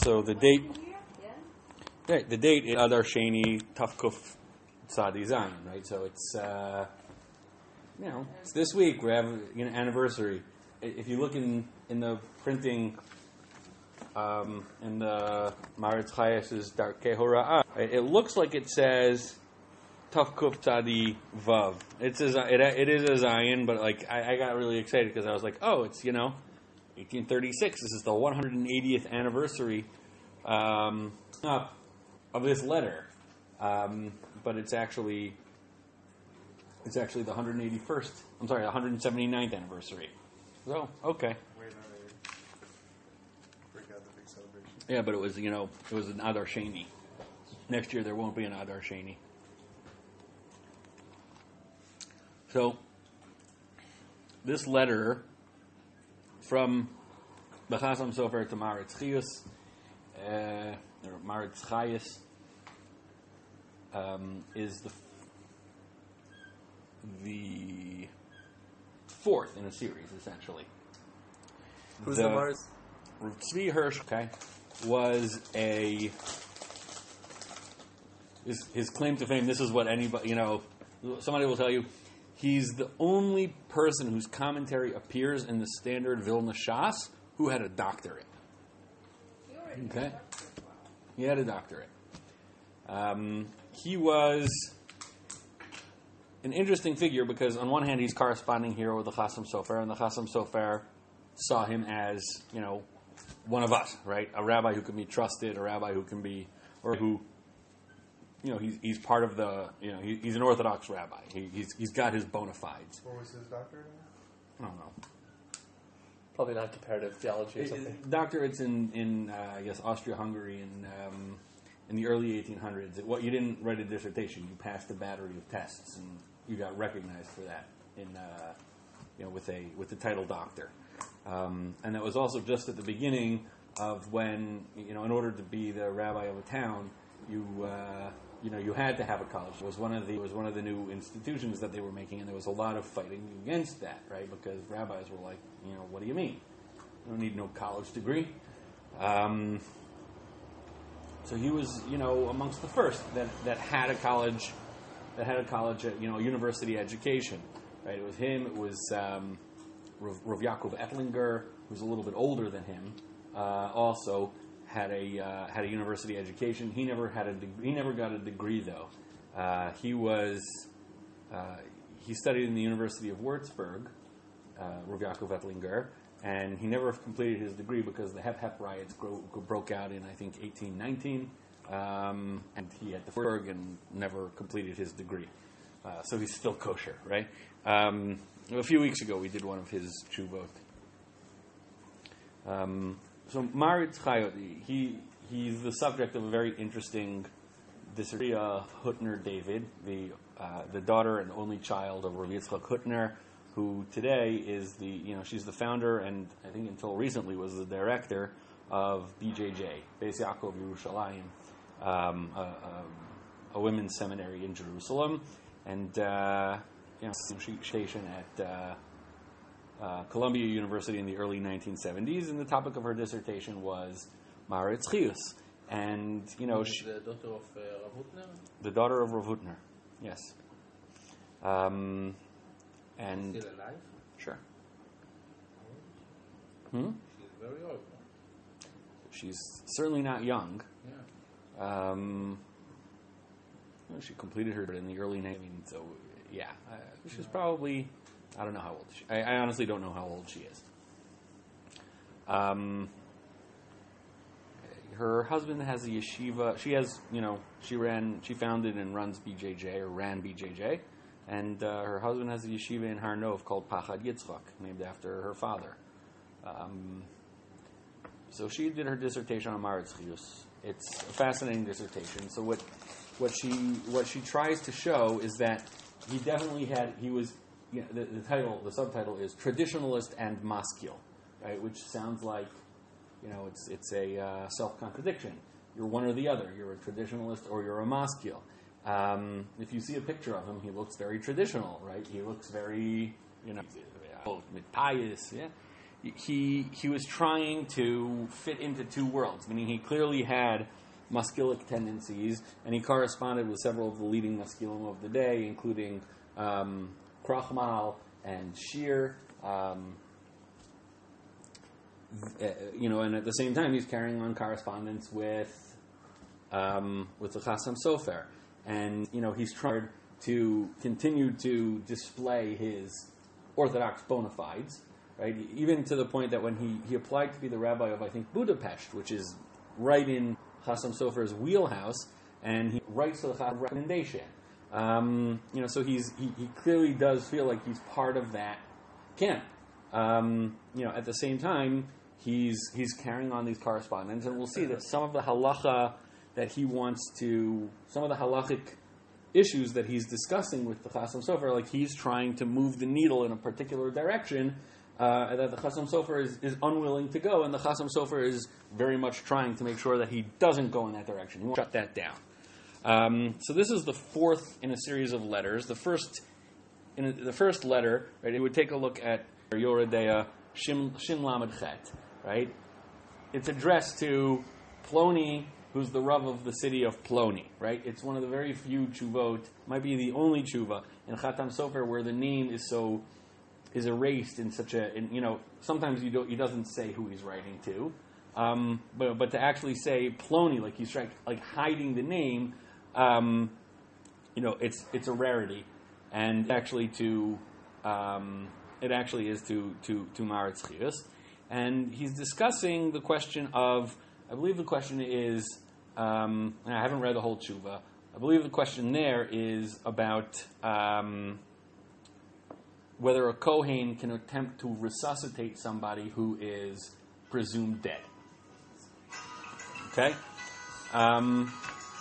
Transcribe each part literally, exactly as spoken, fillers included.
So the date, right, the date is Adar Sheni Tafkuf Tzadi Zayin, right? So it's, uh, you know, it's this week. We have you know, anniversary. If you look in, in the printing, um, in the Maritz Chayes's Darkei Hora'ah, it looks like it says Tafkuf Tzadi Vav. It's a, it, it is a Zayin, but like I, I got really excited because I was like, oh, it's, you know, eighteen thirty-six. This is the one hundred eightieth anniversary um, of this letter, um, but it's actually it's actually the one hundred eighty-first. I'm sorry, the one hundred seventy-ninth anniversary. So okay. Wait, no, they forgot the big celebration. Yeah, but it was you know it was an Adar Sheni. Next year there won't be an Adar Sheni. So this letter from the Chasam Sofer to Maritz Chayes, uh, or Maritz Chayes, um, is the the fourth in a series, essentially. Who's the, the Maritz? Tzvi Hirsch, okay, was a his, his claim to fame. This is what anybody, you know, somebody will tell you. He's the only person whose commentary appears in the standard Vilna Shas who had a doctorate. Okay? He had a doctorate. Um, he was an interesting figure because on one hand he's corresponding here with the Chasam Sofer, and the Chasam Sofer saw him as, you know, one of us, right? A rabbi who can be trusted, a rabbi who can be, or who, you know, he's he's part of the, you know, he, he's an Orthodox rabbi. He, he's he's got his bona fides. What was his doctorate? I don't know. Probably not comparative theology or something. It, doctorates in in uh, I guess Austria-Hungary in um, in the early eighteen hundreds. It, what you didn't write a dissertation, you passed a battery of tests, and you got recognized for that in uh, you know with a with the title doctor. Um, and that was also just at the beginning of when, you know, in order to be the rabbi of a town, you uh, you know you had to have a college. It was one of the it was one of the new institutions that they were making, and there was a lot of fighting against that, right? Because rabbis were like, you know, what do you mean? You don't need no college degree. Um, so he was, you know, amongst the first that, that had a college, that had a college, you know, university education, right? It was him. It was um, Rav, Rav Yaakov Ettlinger, who's a little bit older than him, uh, also had a uh, had a university education. He never had a de- he never got a degree though. Uh, he was uh, he studied in the University of Würzburg, uh, Rav Yaakov Ettlinger, and he never completed his degree because the Hep Hep riots gro- broke out in I think eighteen nineteen, um, and he had the Würzburg and never completed his degree. Uh, so he's still kosher, right? Um, a few weeks ago we did one of his tshuvot. Um, So Maritz Chayot, he he's the subject of a very interesting dissertation. Hutner David, the uh, the daughter and only child of Rav Yitzchak Hutner, who today is the you know she's the founder and I think until recently was the director of B J J, Beis Yaakov Yerushalayim, um, a, a, a women's seminary in Jerusalem, and uh, you know station at. Uh, Uh, Columbia University in the early nineteen seventies, and the topic of her dissertation was Maritz Chayes. And, you know, she, the daughter of uh, Rav Hutner? The daughter of Rav Hutner, yes. Um, and Still alive? Sure. Hmm? She's very old. No? She's certainly not young. Yeah. Um, well, she completed her in the early nineties, so, yeah. Uh, she's probably... I don't know how old she I, I honestly don't know how old she is. Um, her husband has a yeshiva. She has, you know, she ran, she founded and runs B J J, or ran B J J. And uh, her husband has a yeshiva in Har Nov called Pachad Yitzchak, named after her father. Um, so she did her dissertation on Maritz Chayes. It's a fascinating dissertation. So what, what she, what she tries to show is that he definitely had, he was, Yeah, the, the title, the subtitle is Traditionalist and Maskil, right? Which sounds like, you know, it's it's a uh, self-contradiction. You're one or the other. You're a traditionalist or you're a Maskil. Um, if you see a picture of him, he looks very traditional, right? He looks very, you know, pious, yeah. he he was trying to fit into two worlds, meaning he clearly had maskilic tendencies, and he corresponded with several of the leading maskilim of the day, including um, Krachmal and Shir. Um, uh, you know, and at the same time, he's carrying on correspondence with um, with the Chasam Sofer, and you know, he's trying to continue to display his Orthodox bona fides, right? Even to the point that when he, he applied to be the rabbi of, I think, Budapest, which is right in Chasam Sofer's wheelhouse, and he writes to the Chasam recommendation. Um, you know, so he's he, he clearly does feel like he's part of that camp. Um, you know, at the same time, he's he's carrying on these correspondence, and we'll see that some of the halacha that he wants to, some of the halachic issues that he's discussing with the Chasam Sofer, like he's trying to move the needle in a particular direction uh, that the Chasam Sofer is, is unwilling to go, and the Chasam Sofer is very much trying to make sure that he doesn't go in that direction. He wants to shut that down. Um, so this is the fourth in a series of letters. The first, in a, the first letter, right? It would take a look at Yoredeya Shin, Shin Lamed Chet, right? It's addressed to Ploni, who's the Rav of the city of Ploni, right? It's one of the very few tshuvot, might be the only tshuva in Chatam Sofer where the name is so is erased in such a, in, you know, sometimes you don't, he doesn't say who he's writing to, um, but but to actually say Ploni, like he's trying, like hiding the name, um, you know, it's it's a rarity, and actually to um, it actually is to to to Maritz Chius, and he's discussing the question of, I believe the question is, um, and I haven't read the whole tshuva. I believe the question there is about um, whether a Kohen can attempt to resuscitate somebody who is presumed dead. Okay? Um,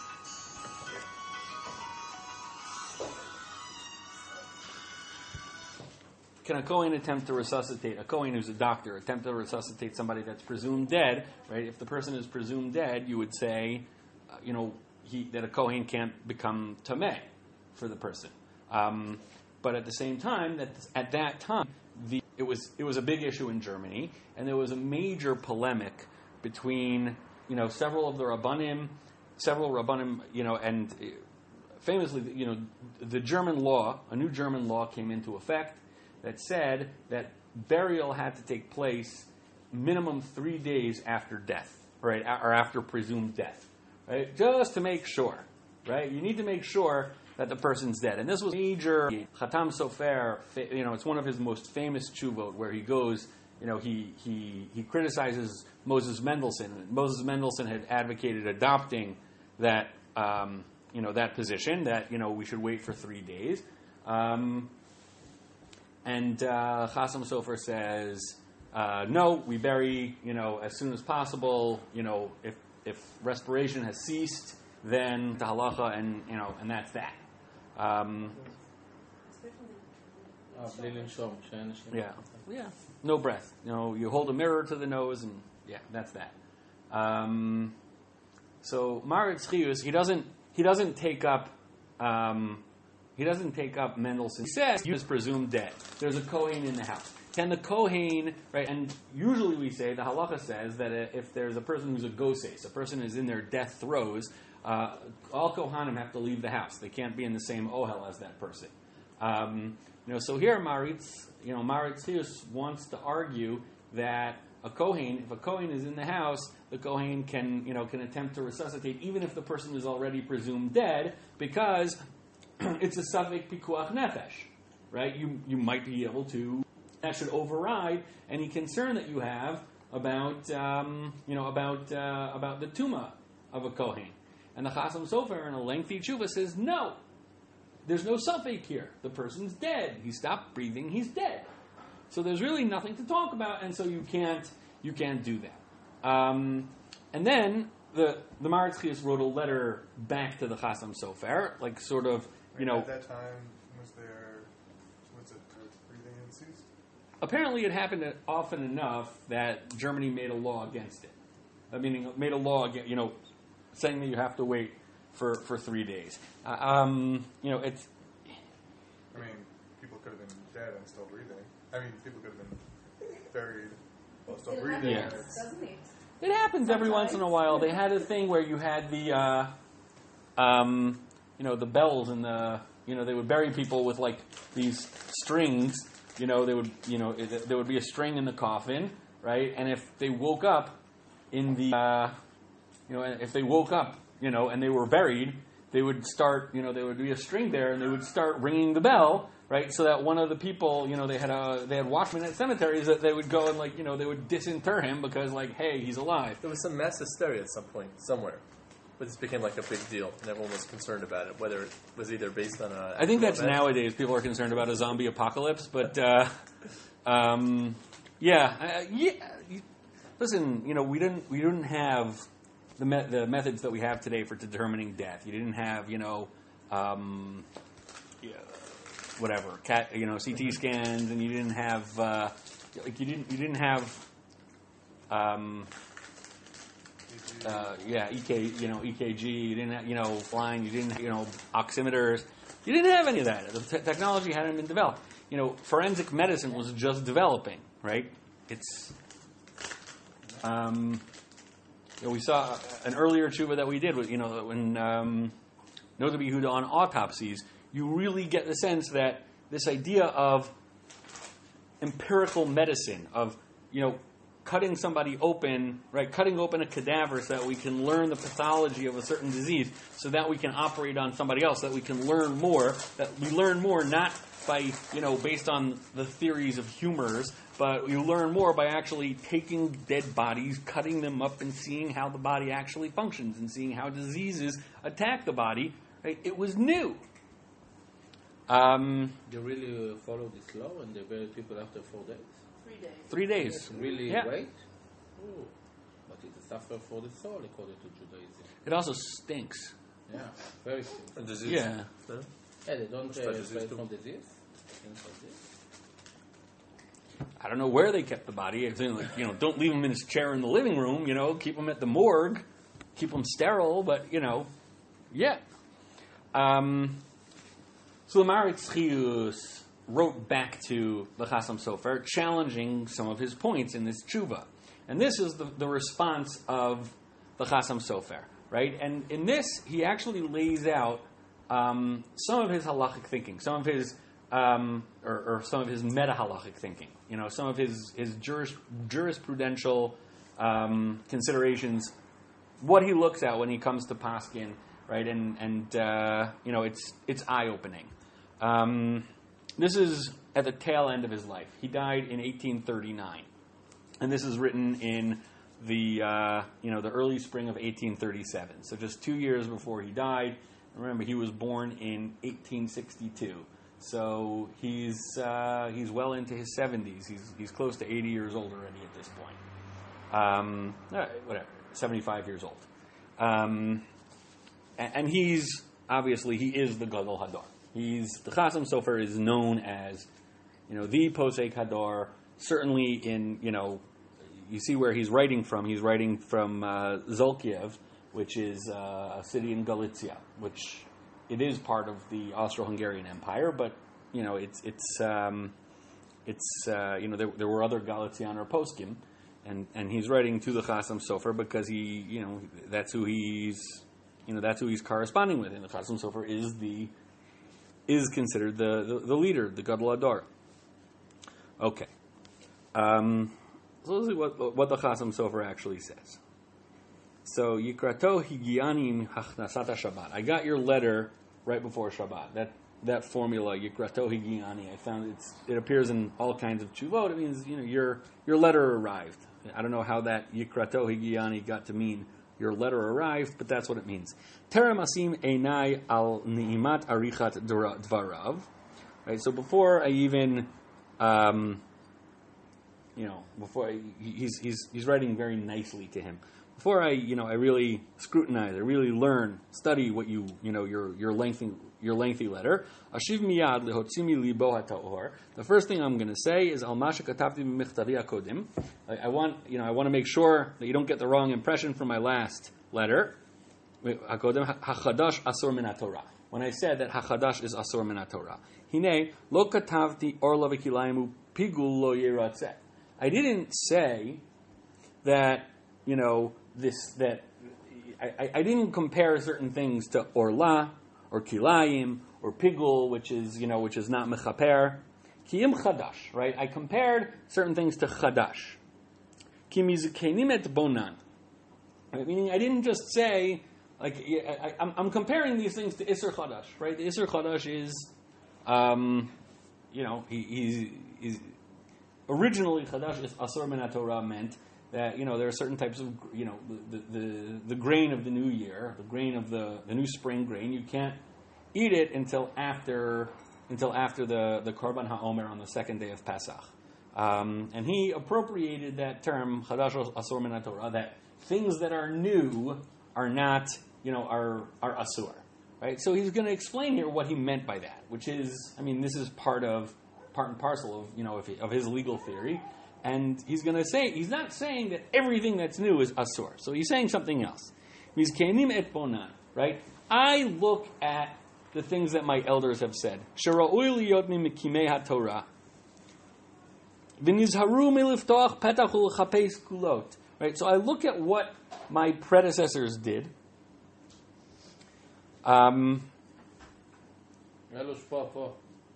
Can a Kohen attempt to resuscitate, a Kohen who's a doctor, attempt to resuscitate somebody that's presumed dead, right? If the person is presumed dead, you would say, uh, you know, he, that a Kohen can't become Tameh for the person. Um, but at the same time, that at that time, the, it was it was a big issue in Germany, and there was a major polemic between, you know, several of the Rabbanim, several Rabbanim, you know, and famously, you know, the German law, a new German law came into effect that said that burial had to take place minimum three days after death, right, or after presumed death, right, just to make sure, right? You need to make sure that the person's dead. And this was major. Chatam Sofer, you know, it's one of his most famous tshuvot where he goes, you know, he he he criticizes Moses Mendelssohn. Moses Mendelssohn had advocated adopting that, um, you know, that position that, you know, we should wait for three days. Um, And uh, Chasam Sofer says, uh, no, we bury, you know, as soon as possible. You know, if if respiration has ceased, then the halacha, and you know, and that's that. Um, yeah, yeah, no breath. You know, you hold a mirror to the nose, and yeah, that's that. Um, so Maritz Chius, he doesn't he doesn't take up. Um, He doesn't take up Mendelssohn. He says he is presumed dead. There's a Kohen in the house. Can the Kohen, right, and usually we say, the halacha says that if there's a person who's a goses, a person is in their death throes, uh, all Kohanim have to leave the house. They can't be in the same ohel as that person. Um, you know, so here Maritz, you know, Maritz Chius wants to argue that a Kohen, if a Kohen is in the house, the Kohen can, you know, can attempt to resuscitate even if the person is already presumed dead, because it's a safek pikuach nefesh, right? You you might be able to, that should override any concern that you have about um, you know about uh, about the tuma of a kohen. And the Chasam Sofer in a lengthy tshuva says no, there's no safek here. The person's dead. He stopped breathing. He's dead. So there's really nothing to talk about, and so you can't you can't do that. Um, and then the the Maritz Chius wrote a letter back to the Chasam Sofer, like sort of. You know, at that time, was there, was it uh, breathing in ceased? Apparently it happened often enough that Germany made a law against it. I mean, made a law, you know, saying that you have to wait for, for three days. Uh, um, you know, it's... I mean, people could have been dead and still breathing. I mean, people could have been buried Oh, stop It reading. happens, Yeah. doesn't it? It happens every once in a while. They had a thing where you had the, uh, um, you know, the bells and the, you know, they would bury people with like these strings. You know, they would, you know, it, there would be a string in the coffin, right? And if they woke up in the, uh, you know, if they woke up, you know, and they were buried, they would start, you know, there would be a string there, and they would start ringing the bell, right? So that one of the people, you know, they had a they had watchmen at cemeteries that they would go and like, you know, they would disinter him because like, hey, he's alive. There was some mass hysteria at some point, somewhere. But this became like a big deal, and everyone was concerned about it, whether it was either based on a... I think that's event. nowadays people are concerned about a zombie apocalypse, but uh, um, yeah, uh, yeah. Listen, you know, we didn't we didn't have the me- the methods that we have today for determining death. You didn't have, you know, um, yeah, whatever, cat, you know, C T scans, and you didn't have uh, like you didn't you didn't have. Um, Uh, yeah, E K, you know, E K G. You didn't, have, you know, flying. You didn't, you know, oximeters. You didn't have any of that. The te- technology hadn't been developed. You know, forensic medicine was just developing, right? It's. Um, you know, we saw an earlier tshuva that we did. You know, when um, Noda B'Yehuda on autopsies, you really get the sense that this idea of empirical medicine, of you know. cutting somebody open, right, cutting open a cadaver so that we can learn the pathology of a certain disease, so that we can operate on somebody else, that we can learn more, that we learn more not by, you know, based on the theories of humors, but you learn more by actually taking dead bodies, cutting them up, and seeing how the body actually functions, and seeing how diseases attack the body, right? It was new. Um, They really uh, follow this law and they bury people after four days? Three days. three days. Really Yeah. wait? Oh, but it's a suffer for the soul according to Judaism. It also stinks. Yeah, very simple. And disease. Yeah. No? Yeah, they don't Spread uh, disease spread too. from disease. Things like this. I don't know where they kept the body. I think, like, you know, don't leave him in his chair in the living room. You know, keep him at the morgue, keep him sterile. But you know, yeah. Um, so the Maharitz Chiyus wrote back to the Chasam Sofer, challenging some of his points in this tshuva, and this is the, the response of the Chasam Sofer, right? And in this, he actually lays out um, some of his halachic thinking, some of his um, or, or some of his meta halachic thinking, you know, some of his his juris, jurisprudential um, considerations, what he looks at when he comes to Paskin, right? And and uh, you know, it's it's eye opening. Um, this is at the tail end of his life. He died in eighteen thirty-nine, and this is written in the uh, you know the early spring of eighteen thirty-seven. So just two years before he died. Remember, he was born in eighteen sixty-two. So he's uh, he's well into his seventies. He's he's close to eighty years old already at this point. Um, uh, whatever, seventy-five years old. Um, and, and he's obviously he is the Gadol Hador. He's the Chasam Sofer is known as, you know, the Posek Hador. Certainly, in you know, you see where he's writing from. He's writing from uh, Zolkiev, which is uh, a city in Galicia, which it is part of the Austro-Hungarian Empire, but you know, it's it's um, it's uh, you know there, there were other Galicianer poskim, and and he's writing to the Chasam Sofer because he you know that's who he's you know that's who he's corresponding with, and the Chasam Sofer is the is considered the, the, the leader, the Gadol Hador. Okay. Um, so let's see what, what the Chasam Sofer actually says. So, Yikrato Higianim Hachnasata Shabbat. I got your letter right before Shabbat. That that formula, Yikrato Higiani, I found it's, it appears in all kinds of tshuvot. It means, you know, your your letter arrived. I don't know how that Yikrato Higiani got to mean your letter arrived, but that's what it means. Terem asim einai al ni'imat arichat dvarav. Right. So before I even, um, you know, before I, he's he's he's writing very nicely to him. Before I, you know, I really scrutinize, I really learn, study what you, you know, your your lengthy your lengthy letter. Ashiv miyad lehotzimi libo hataor. The first thing I'm going to say is al masha katavti b'michtavi hakodim. I want, you know, I want to make sure that you don't get the wrong impression from my last letter. Hakodim hachadash asur min haTorah. When I said that hachadash is asur min haTorah, hine lo katavti orla v'kilayim pigul lo yiratzeh. I didn't say that, you know, this, that, I, I didn't compare certain things to orla, or kilayim, or pigul, which is, you know, which is not mechaper. Kiyim chadash, right? I compared certain things to chadash. Ki mizkenim et bonan. Right? Meaning I didn't just say, like, I, I, I'm, I'm comparing these things to Isser Chadash, right? The Isser Chadash is, um, you know, he, he's, he's originally Chadash is Asur min Torah meant that, you know, there are certain types of, you know, the, the, the grain of the new year, the grain of the, the new spring grain, you can't eat it until after until after the, the Korban HaOmer on the second day of Pesach. Um, and he appropriated that term, Chadash Asur min Torah, that things that are new are not, you know, are are asur, right? So he's going to explain here what he meant by that, which is, I mean, this is part of, part and parcel of, you know, of, of his legal theory, and he's going to say, he's not saying that everything that's new is asur. So he's saying something else. He's kenim et bonan, right? I look at the things that my elders have said. Shera'ui liyot mimekimei haTorah, v'nizharu miliftoach petach u'lechapes kulot. Right, so I look at what my predecessors did. Um, אלו שפה פה.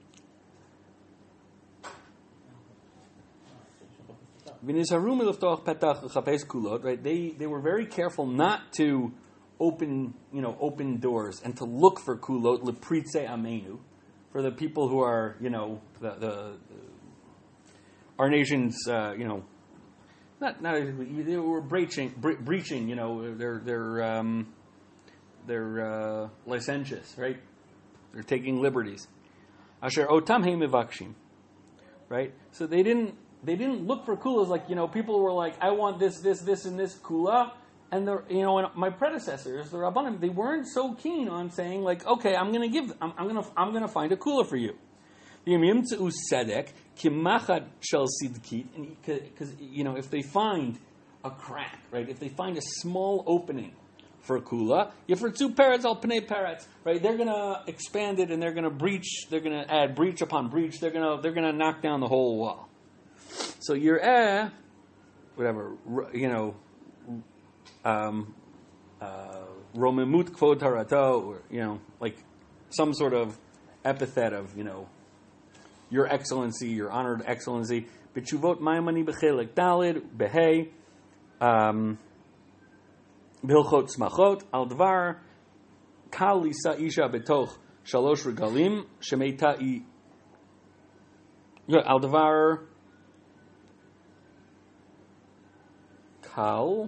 Right, they they were very careful not to open, you know, open doors and to look for kulot lepritze amenu, for the people who are, you know, the, the, the our nation's, uh, you know. Not, not they were breaching, bre- breaching. You know, they're they're um, they're uh, licentious, right? They're taking liberties. Asher otam he mivakshim, right? So they didn't they didn't look for kulas like, you know, people were like, I want this, this, this, and this kula, and the you know, and my predecessors, the rabbanim, they weren't so keen on saying like, okay, I'm going to give, I'm, I'm going to I'm going to find a kula for you. Kimachad shel sidkit, because, you know, if they find a crack, right? If they find a small opening for a kula, yifritzu peretz al pnei peretz, right? They're going to expand it and they're going to breach. They're going to add breach upon breach. They're going to they're going to knock down the whole wall. So yireh, whatever, you know, um, uh, romemut kvod harato, or, you know, like some sort of epithet of, you know, Your Excellency, Your Honored Excellency. B'tshuvot Maimoni b'chelik dalid behei b'hilchot smachot al dvar kal lisa isha betoch shalosh regalim shemeita i al dvar kal.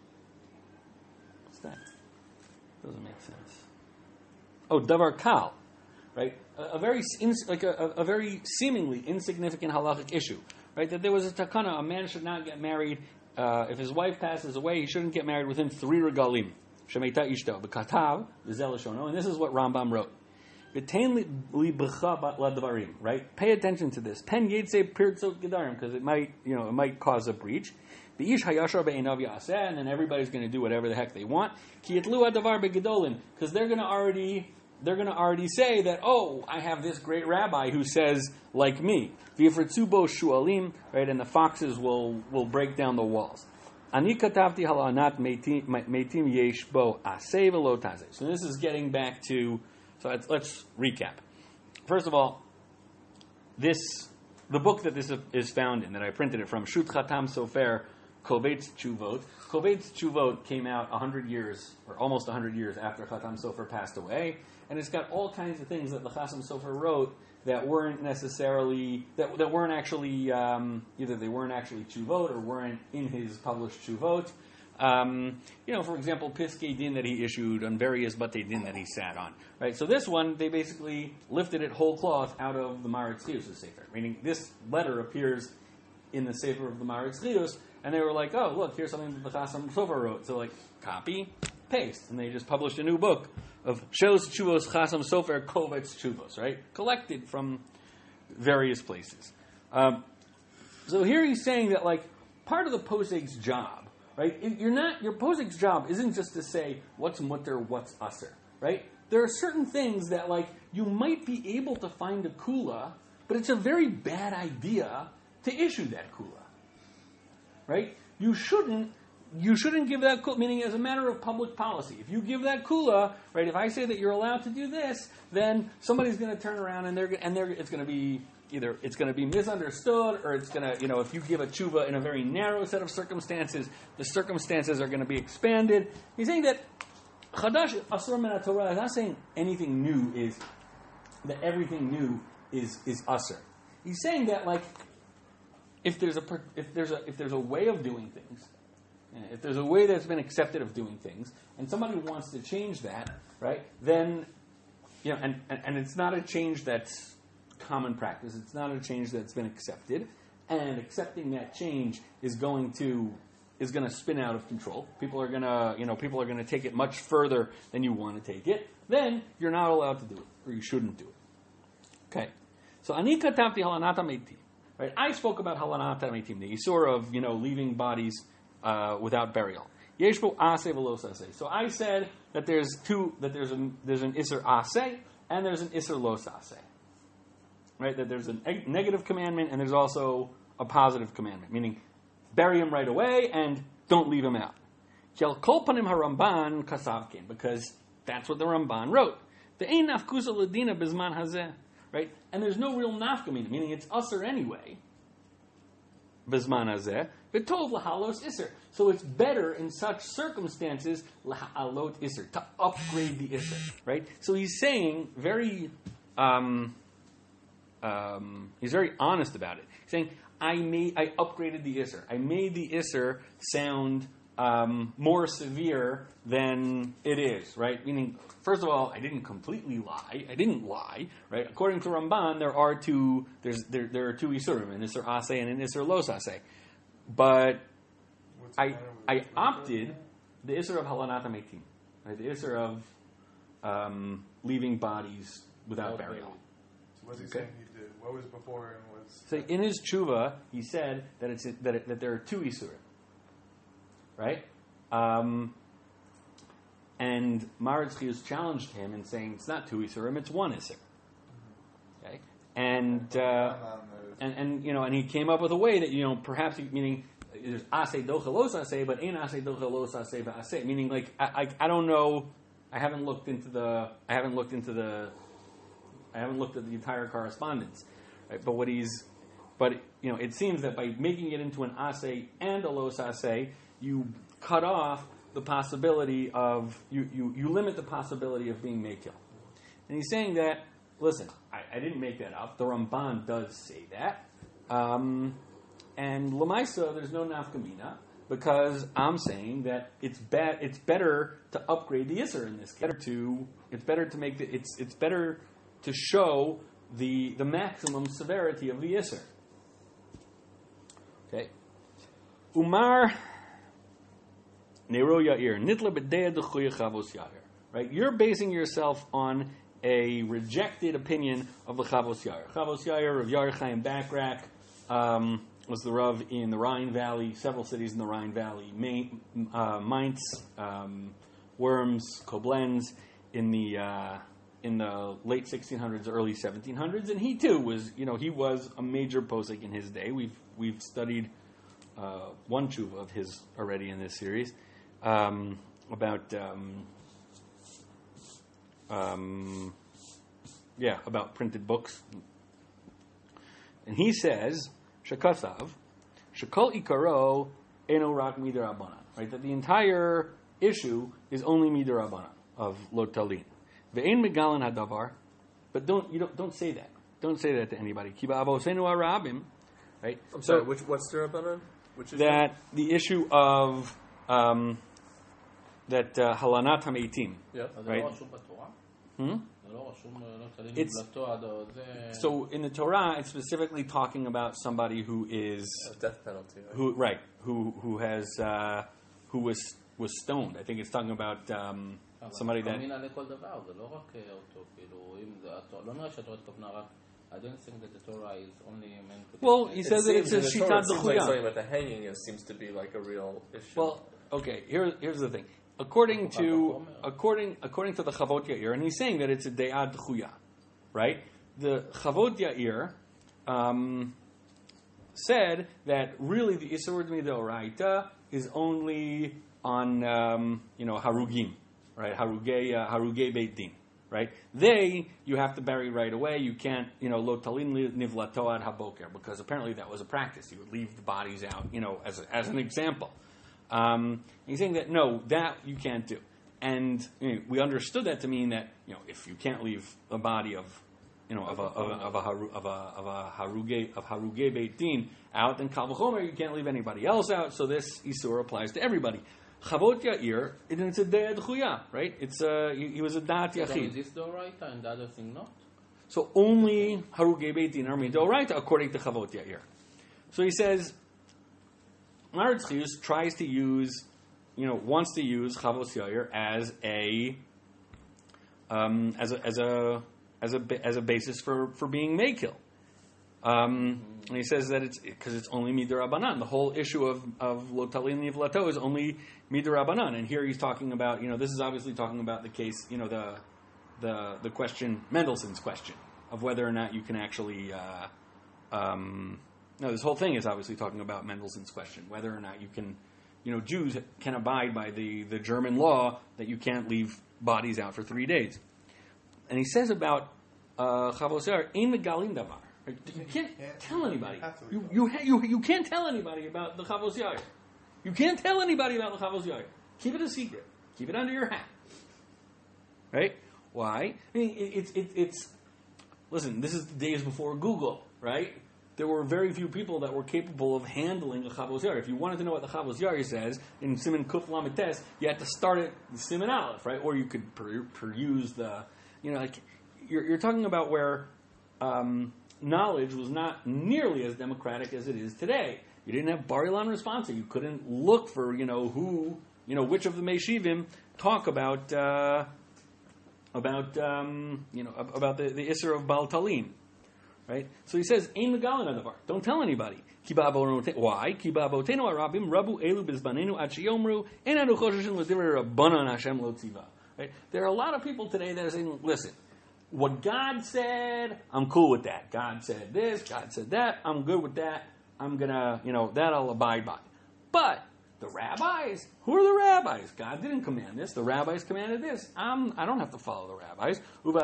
What's that? Doesn't make sense. Oh, davar kal, right? A, a very like a, a very seemingly insignificant halachic issue, right? That there was a takana, a man should not get married uh, if his wife passes away. He shouldn't get married within three regalim. Shemeita ishto b'katav v'zel shono, and this is what Rambam wrote. V'tein li b'cha ladvarim, right? Pay attention to this. Pen yetze pirtzot gedarim, because it might, you know, it might cause a breach. V'ish hayashar be'enav yaseh, and then everybody's going to do whatever the heck they want. Ki yitlu adavar begedolim, because they're going to already. They're going to already say that, oh, I have this great rabbi who says like me. V'yifritzubo shualim, right? And the foxes will, will break down the walls. Ani katavti halanat meitim yesh bo aseh v'lo tazeh. So this is getting back to. So let's, let's recap. First of all, this the book that this is found in, that I printed it from, Shut Chatam Sofer Kovetz Tshuvot. Kovetz Tshuvot came out a hundred years, or almost a hundred years after Chatam Sofer passed away. And it's got all kinds of things that the Chassam Sofer wrote that weren't necessarily, that, that weren't actually, um, either they weren't actually Tshuvot or weren't in his published Tshuvot. Um, you know, for example, Piskei Din that he issued on various Batei Din that he sat on. Right? So this one, they basically lifted it whole cloth out of the Maritz Chiyus Sefer. Meaning this letter appears in the Sefer of the Maritz Chiyus, and they were like, oh, look, here's something that the Chassam Sofer wrote. So like, copy, paste. And they just published a new book of Shelos Tshuvos Chassam Sofer Kovetz Tshuvos, right? Collected from various places. Um, so here he's saying that, like, part of the poseg's job, right? You're not, your poseg's job isn't just to say what's mutter, what's usser, right? There are certain things that, like, you might be able to find a kula, but it's a very bad idea to issue that kula, right? You shouldn't you shouldn't give that kula, meaning as a matter of public policy. If you give that kula, right, if I say that you're allowed to do this, then somebody's going to turn around and they're and they're it's going to be either it's going to be misunderstood or it's going to, you know, if you give a tshuva in a very narrow set of circumstances, the circumstances are going to be expanded. He's saying that Chadash Asur min Torah is not saying anything new is that everything new is is Asur. He's saying that like if there's a if there's a if there's a way of doing things, if there's a way that's been accepted of doing things, and somebody wants to change that, right? Then, you know, and, and, and it's not a change that's common practice. It's not a change that's been accepted, and accepting that change is going to is going to spin out of control. People are going to, you know, people are going to take it much further than you want to take it. Then you're not allowed to do it, or you shouldn't do it. Okay. So ani katavti halanata meitim. Right? I spoke about halanata meitim, the isur of, you know, leaving bodies uh, without burial. Yeshbo ase velos ase. So I said that there's two, that there's an there's an isur ase and there's an isur los ase. Right? That there's a neg- negative commandment and there's also a positive commandment, meaning bury him right away and don't leave him out. Kel kol panim haramban kasavkin, because that's what the Ramban wrote. The ein nafkusa ladina bizman hazeh. Right? And there's no real nafkamina, meaning it's usher anyway. Bizman hazeh. V'tov lahalos iser. So it's better in such circumstances lahalot iser, to upgrade the iser. Right? So he's saying very, um, um, he's very honest about it. He's saying, I made, I upgraded the iser. I made the iser sound um, more severe than it is. Right? Meaning, first of all, I didn't completely lie. I didn't lie, right? According to Ramban, there are two. There's there, there are two isurim, an isur aseh and an isur los aseh. But What's I the matter with I the- opted the isur of halanat hametim, right? The isur of um, leaving bodies without Without burial. So what's he Okay. saying he did? What was before and what's... So in his tshuva, he said that it's that it, that there are two isurim, right? Um, And Maritz Chius challenged him in saying it's not two isurim, it's one isur. Okay, and, uh, and and you know, and he came up with a way that, you know, perhaps he, meaning there's aseh docha los aseh, but ein aseh docha los aseh v'aseh. Meaning, like I, I I don't know, I haven't looked into the I haven't looked into the I haven't looked at the entire correspondence, right? But what he's but you know, it seems that by making it into an aseh and a los aseh, you cut off the possibility of, you, you, you limit the possibility of being makil. And he's saying that, listen, I, I didn't make that up. The Ramban does say that. Um, and Lamaisa, there's no nafkamina, because I'm saying that it's bad. It's better to upgrade the isser in this case. Better to, it's better to make the, it's it's better to show the the maximum severity of the isser. Okay. Umar Nero Yair, Nitla B'deya D'chuya Chavos Yair. Right? You're basing yourself on a rejected opinion of the Chavos Yair. Chavos Yair, Rav Yair Chaim Bakrak, um, was the Rav in the Rhine Valley, several cities in the Rhine Valley, Main, uh, Mainz, um, Worms, Koblenz, in the uh, in the late sixteen hundreds, early seventeen hundreds, and he too was, you know, he was a major posek in his day. We've we've studied uh, one tshuva of his already in this series. Um, about um, um, yeah, about printed books, and he says shekasav shekol ikaro eno rak midirabanan, right? That the entire issue is only midirabanan of lo talin ve'en megalan hadavar, but don't you don't don't say that. Don't say that to anybody. Kiba avosenu arabim, right? I'm sorry, So which, what's the Rabbanan? Which is that the issue of um, that uh, halanat hameitim. Yeah. אז זה Right. לא רשום בתורה? Hmm? זה לא רשום, לא תלינו It's- בלתו עד או זה... So in the Torah, it's specifically talking about somebody who is Uh, death penalty. Right? who right who who has uh, who was was stoned. I think it's talking about um, אבל somebody that מאמין עלי כל דבר, זה לא רק אה, אותו, כאילו, אם זה... התורה- לא נראה שהתורה התכוונה רק... I don't think that the Torah is only meant to... well, he It says that seems it's a in the Torah, shitat it seems like something d'chuya. about the hanging is, seems to be like a real issue. Well, okay. Here, here's the thing. According to according according to the Chavot Yair, and he's saying that it's a de'ad d'chuya, right? The Chavot Yair, um, said that really the Isur Midoraita is only on, um, you know, Harugim, right? Harugei, uh, Harugei Beit Din, right? They, you have to bury right away. You can't, you know, lo talin nivlato ad haboker, because apparently that was a practice. You would leave the bodies out, you know, as, a, as an example. Um, he's saying that, no, that you can't do. And you know, we understood that to mean that, you know, if you can't leave a body of, you know, of a of a of a, haru, of a, of a haruge of haruge beit din out, then kal v'chomer, you can't leave anybody else out. So this isur applies to everybody. Chavot Yair, it's a dead chuya, right? It's a he, he was a dat So is yachid. this doraita and the other thing not? So only haruge beit din are midoraita according to Chavot Yair. So he says, Maharatz Chiyus tries to use, you know, wants to use Chavot Yair as a um, as a as a as a as a basis for, for being meikil. Um, and he says that it's because it's only midirabanan. The whole issue of of lo talin nivlato is only midirabanan. And here he's talking about, you know, this is obviously talking about the case, you know, the the the question, Mendelssohn's question of whether or not you can actually. Uh, um, no, this whole thing is obviously talking about Mendelssohn's question, whether or not you can, you know, Jews can abide by the the German law that you can't leave bodies out for three days. And he says about Chavos Yair, "Ein megalim davar." You can't tell anybody. You you, ha- you you can't tell anybody about the Chavos Yair. You can't tell anybody about the Chavos Yair. Keep it a secret. Keep it under your hat. Right? Why? I mean, it, it's it, it's. Listen, this is the days before Google, right? There were very few people that were capable of handling a Chavos Yair. If you wanted to know what the Chavos Yair says in Siman Kuf Lamed Tes, you had to start it in Siman Aleph, right? Or you could per- peruse the. You know, like you're, you're talking about where um, knowledge was not nearly as democratic as it is today. You didn't have Bar Ilan Responsa. You couldn't look for, you know, who, you know, which of the Meshivim talk about uh, about um, you know about the, the Isser of Baal Talim, right? So he says, "Ein megalin adavar." Don't tell anybody. Why? Ki ba'avotenu harabim rabu elu bizbanenu ad sheyomru ein anu choshishin l'divrei Rabbanan Hashem lo tziva. Right? There are a lot of people today that are saying, listen, what God said, I'm cool with that. God said this, God said that, I'm good with that. I'm going to, you know, that I'll abide by. But the rabbis, who are the rabbis? God didn't command this. The rabbis commanded this. I'm, I don't have to follow the rabbis.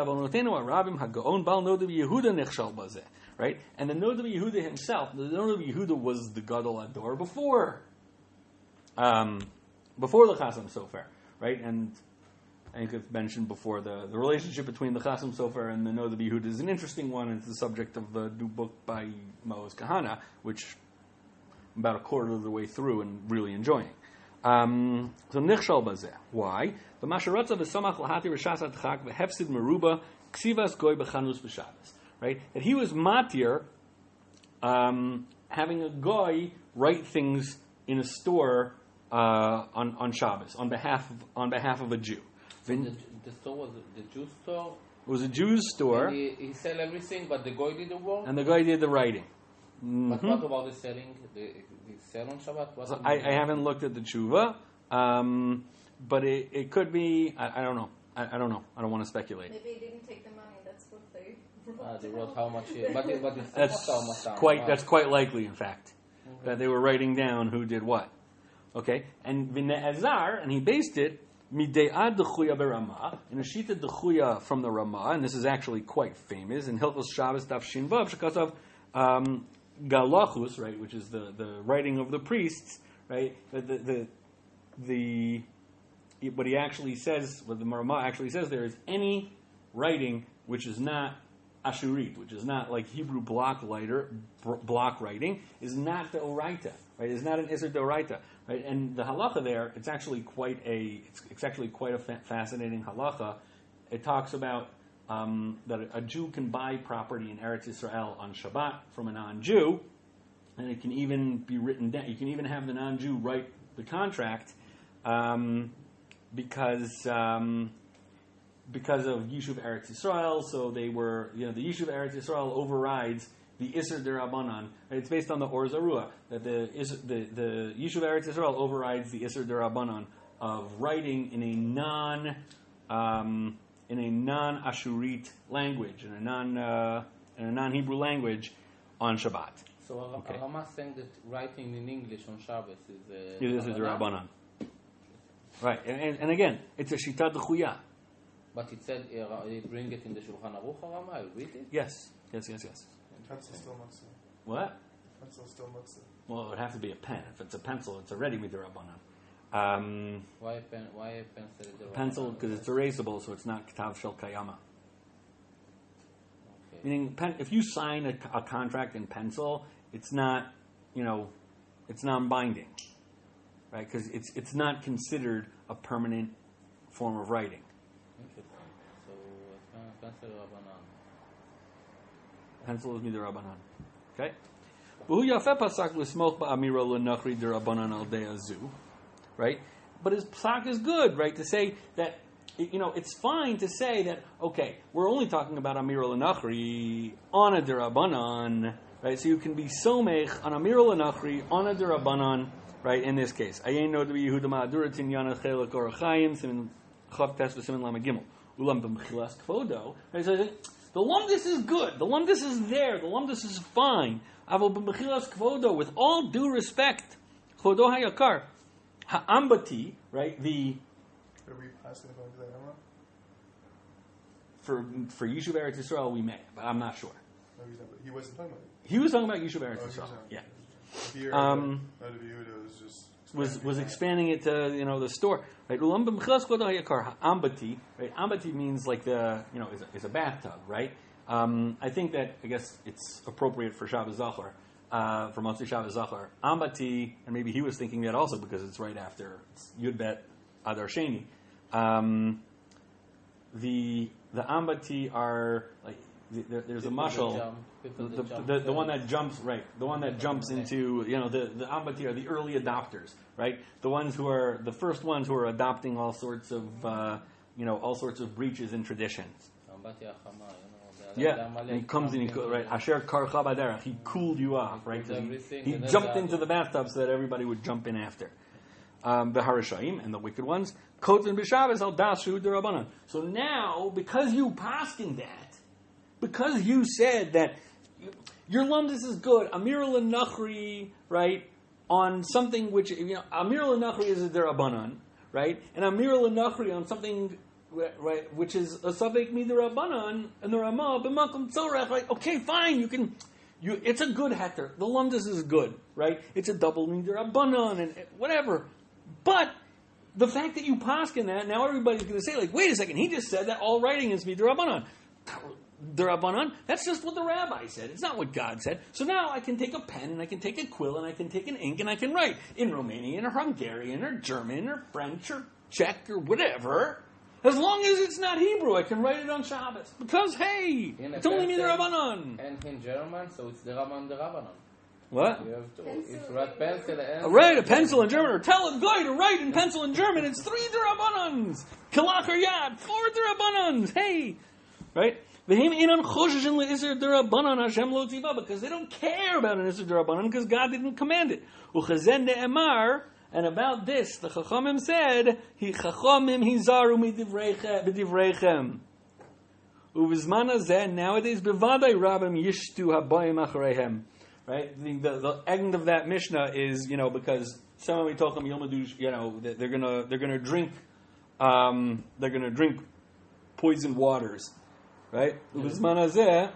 Right? And the Noda Yehuda himself, the Noda Yehuda was the Gadol Ador before, um, before the Chasam Sofer. Right? And I think it's mentioned before, the, the relationship between the Chasam Sofer and the Noda B'Yehuda is an interesting one. It's the subject of the new book by Maoz Kahana, which I'm about a quarter of the way through and really enjoying. Um, so Nichshal Bazeh. Why? The Masharatza v'samach lahati rishas adchak v'hefsid meruba ksivas goy b'chanus b'Shabbos. Right? That he was matir, um, having a goy write things in a store uh, on on Shabbos on behalf of, on behalf of a Jew. So the, the store was the Jew store. It was a Jew's store, And he, he sell everything, but the guy did the work. and the guy did the writing. But Mhm. what about the selling? The, the sell on Shabbat? What So about I, the- I haven't looked at the tshuva, um, but it, it could be. I, I don't know. I, I don't know. I don't want to speculate. Maybe he didn't take the money. That's what they wrote. Ah, they wrote how much. He, but it, but it's That's how much time. quite. Ah. That's quite likely, in fact, that they were writing down who did what. Okay, and V'ne'ezar, and he based it mide'ad dechuya berama, in a shita dechuya from the Ramah, and this is actually quite famous in Hilchos Shabbos Daf Shin Vav because of um, Galachus, right, which is the, the writing of the priests, right. The the, the the what he actually says, what the Ramah actually says there is any writing which is not Ashurit, which is not like Hebrew block lighter, block writing, is not the Oraita, right? It's not an Isser Doraita, right? And the halacha there, it's actually quite a, it's, it's actually quite a fa- fascinating halacha. It talks about um, that a Jew can buy property in Eretz Yisrael on Shabbat from a non-Jew, and it can even be written down. You can even have the non-Jew write the contract um, because. Um, Because of Yishuv Eretz Yisrael, so they were, you know, the Yishuv Eretz Yisrael overrides the Isser Derabanan. It's based on the Or Zarua, that the, the the Yishuv Eretz Yisrael overrides the Isser Derabanan of writing in a non um, in a non Ashurit language, in a non uh, in a non Hebrew language on Shabbat. So Ar- Okay. Rama saying that writing in English on Shabbos is uh, It is a Rabbanan, Rabbanan. Right, and, and, and again, it's a Shita D'chuya. But it said uh, Ra- he bring it in the Shulchan Aruch Rama. I read it. Yes, yes, yes, yes. Pencil still muksa. What? Pencil still muksa. Well, it would have to be a pen. If it's a pencil, it's already Midirabbanan. Um, Why a pen? Why a pencil? is the pencil, Rabbanan? because it's erasable, so it's not Ketav Shel Kayama. Okay. Meaning, pen, if you sign a, a contract in pencil, it's not, you know, it's non-binding, right? Because it's it's not considered a permanent form of writing. Interesting. So uh, pencil Rabbanan. Pencil is Midirabbanan. Okay? V'hu yafeh pasak l'smoch ba'amira l'nachri d'Rabbanan al de'azu. Right? But his psak is good, right? To say that, you know, it's fine to say that, okay, we're only talking about Amir al-Nachri on a Derabanan, right? So you can be somech on Amir al-Nachri on a Derabanan, right? In this case. Ayin no d'bi Yehuda ma'adura tinyana chelak orachayim simin chav tes v'simin lama gimel. Ulam b'mchilas kvodo. Right? So I think, the lumdus is good. The lumdus is there. The lumdus is fine. Avo b'mchilas kvodo, with all due respect, kvodo hayakar. Ha'ambati, right? The Are we passing according to that Emma? for for Yishuv Eretz Yisrael we may, but I'm not sure. No, he's not. He wasn't talking about it. He was talking about Yishuv Eretz Oh, he was Yisrael. talking- Yeah, Here, Um, no, to Yehuda was just was was expanding it to, you know, the store. Right? Ulam b'mchilas kvodo hayakar ha'ambati. Right? Ambati means like the, you know, is a, is a bathtub. Right? Um, I think that I guess it's appropriate for Shabbos Zachor. Uh, for Motzi Shabbos Zachor, Ambati, and maybe he was thinking that also because it's right after it's Yud Bet Adar Sheni. Um, the the Ambati are like the, there, there's a People that mashal, jump, people the, that the, jump the, the one fence. that jumps right, the one that jumps into, you know, the the Ambati are the early adopters, right? The ones who are the first ones who are adopting all sorts of uh, you know all sorts of breaches and traditions. Ambati Achama, you know, the- Yeah, the and Amalek he comes and he jumping co- right. in. Asher karcha baderech. He cooled you off, right? 'Cause everything, he, he and then jumped the into other- the bathtub so that everybody would jump in after. Um, the harishayim and the wicked ones. Kotzin b'Shabbos al dashu derabanan. So now, because you paskin that, because you said that your lumdus is good, Amir al-Nachri, right, on something which, you know, Amir al-Nachri is a derabanan, right, and Amir al-Nachri on something, right, which is a savek midirabanan, and the Ramah b'makom tzorech, right? Okay, fine, you can, you, it's a good heter. The lumdus is good, right? It's a double midirabanan and whatever, but the fact that you paskin that, now everybody's going to say, like, wait a second, he just said that all writing is midirabanan. Derabanan, that's just what the rabbi said. It's not what God said. So now I can take a pen and I can take a quill and I can take an ink and I can write in Romanian or Hungarian or German or French or Czech or whatever. As long as it's not Hebrew, I can write it on Shabbos. Because, hey, In a it's only pencil, Derabanan. And in German, so it's the Rabban the Rabbanon. What? You have to. Pencil. If you write pencil and Uh, Write a pencil in German or tell a guy to write in pencil in German. It's three Derabanans. Kilach or Yad, four Derabanans. Hey. Right? V'hem inan choshishin le'isr derabanan Hashem lo tiva, because they don't care about an isr derabanan because God didn't command it. Uchazen de'emar, and about this, the Chachamim said, Hi Chachamim hizaru midivreichem. Uvizman hazeh, nowadays, bevadai rabim yishtu habayim achareihem. Right? The, the, the end of that Mishnah is, you know, because some of me told them, you know, that they're gonna they're gonna drink, um, they're gonna drink poisoned waters. Right? Ubizman hazeh,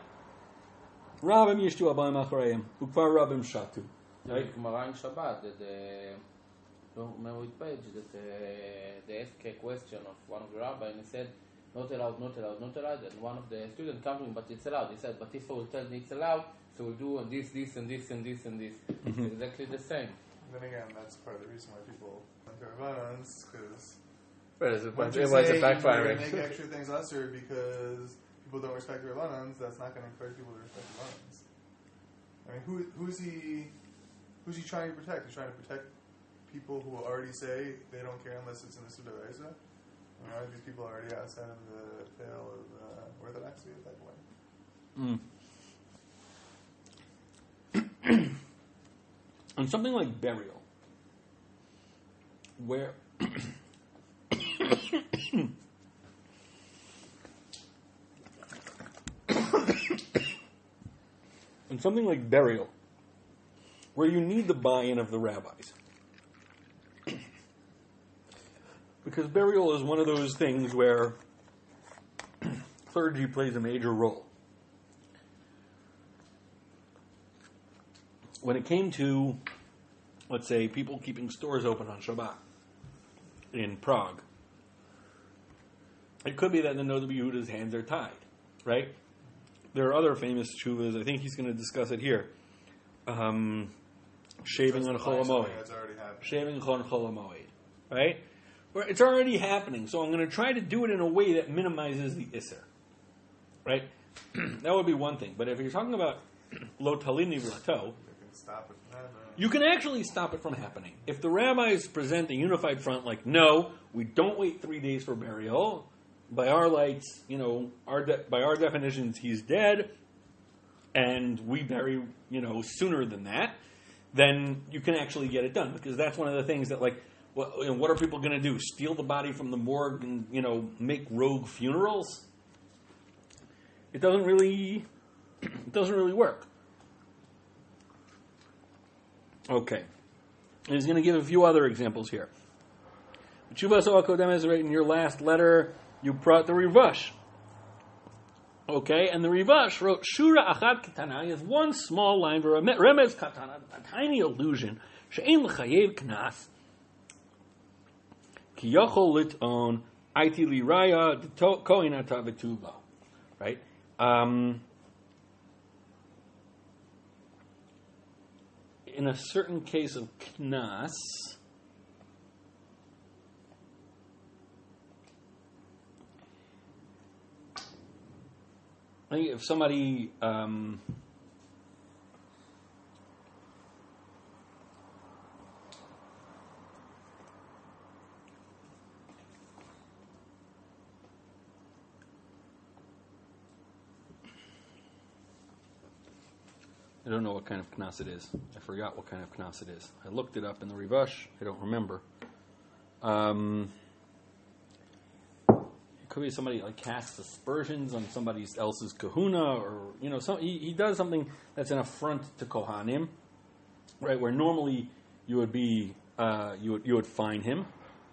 rabim yishtu habayim achareihem. Ukvar rabim shatu. Right? Gemara in Shabbat, that the, don't remember which page, that uh, they asked a question of one of the rabbi, and he said, not allowed, not allowed, not allowed, and one of the students came to him, but it's allowed. He said, but if I will tell me it's allowed, so we'll do this, this, and this, and this, and this. Mm-hmm. It's exactly the same. Then again, that's part of the reason why people like Rabbanans, because Right, it's a bunch, once you it winds say up you're going backfiring. to make extra things lesser because people don't respect the Rabbanans, that's not going to encourage people to respect the Rabbanans. I mean, who who's he who's he trying to protect? He's trying to protect people who already say they don't care unless it's in the Sudaisa. You know, these people are already outside of the pale of uh, orthodoxy at that point. Mm. On something like burial, where on something like burial, where you need the buy-in of the rabbis. Because burial is one of those things where clergy plays a major role. When it came to, let's say, people keeping stores open on Shabbat in Prague, it could be that the Noda B'Yehuda's hands are tied, right? There are other famous tshuvas. I think he's going to discuss it here. Um, shaving on Chol HaMoed. That's already happened. Shaving on Chol HaMoed, right? Where it's already happening, so I'm going to try to do it in a way that minimizes the Isser, right? That would be one thing. But if you're talking about Lo Talini V'Lato, Stop it from happening. you can actually stop it from happening. If the rabbis present a unified front, like, no, we don't wait three days for burial. By our lights, you know, our de- by our definitions, he's dead, and we bury, you know, sooner than that, then you can actually get it done. Because that's one of the things that, like, what, you know, what are people going to do? Steal the body from the morgue and, you know, make rogue funerals? It doesn't really, it doesn't really work. Okay. And he's going to give a few other examples here. Tshuvas Okodem is right in your last letter. You brought the Rivash. Okay, and the Rivash wrote Shura Achad Katana. He has one small line for a Remez Katana, a tiny allusion. She'en l'chayev knas. Ki yochol lit'on aiti li raya kohen ata v'tuva. Right? Um, in a certain case of knas, I think if somebody um, I don't know what kind of knas it is. I forgot what kind of knas it is. I looked it up in the Rivash. I don't remember. Um, it could be somebody like casts aspersions on somebody else's kahuna, or you know, some, he, he does something that's an affront to kohanim, right? Where normally you would be uh, you would you would fine him.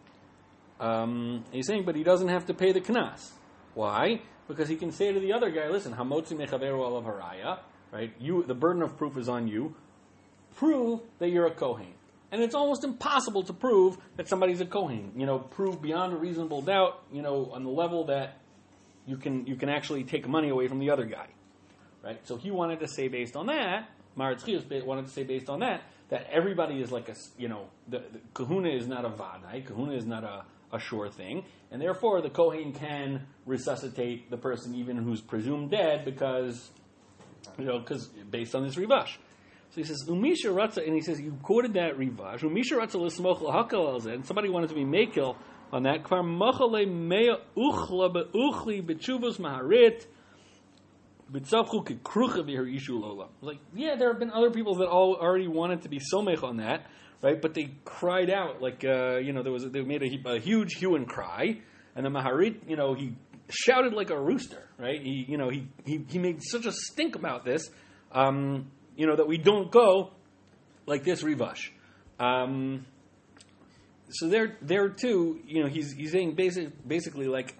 Um, he's saying, but he doesn't have to pay the knas. Why? Because he can say to the other guy, "Listen, hamotzi mechaveru alav haraya." Right? You, the burden of proof is on you. Prove that you're a Kohen. And it's almost impossible to prove that somebody's a Kohen. You know, prove beyond a reasonable doubt, you know, on the level that you can you can actually take money away from the other guy. Right? So he wanted to say based on that, Maharatz Chiyos wanted to say based on that, that everybody is like a, you know, the, the kahuna is not a vadai, kahuna is not a, a sure thing, and therefore the Kohen can resuscitate the person even who's presumed dead because... You know, because based on this Rivash. So he says, Umisha Ratza, and he says, you quoted that Rivash, Umisha Ratza l'smoch l'hakal al zeh, and somebody wanted to be makil on that, Kvar machale mea uchla be'uchli b'tshuvos maharit, b'tzavchu kekrucha v'her ishu lola. Like, yeah, there have been other people that all already wanted to be somech on that, right? But they cried out, like, uh, you know, there was a, they made a, a huge hue and cry, and the maharit, you know, he shouted like a rooster, right? He, you know, he, he, he made such a stink about this, um, you know, that we don't go like this Rivash. Um, so there, there too, you know, he's he's saying basic, basically like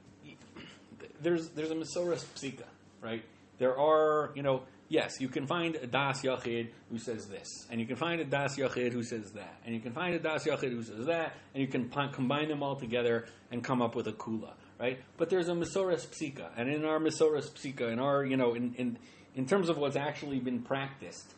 there's there's a Mesoras Psika, right? There are, you know, yes, you can find a Das Yachid who says this, and you can find a Das Yachid who says that, and you can find a Das Yachid who says that, and you can p- combine them all together and come up with a Kula. Right, but there's a Mesoras Psika, and in our Mesoras Psika, in our, you know, in, in in terms of what's actually been practiced,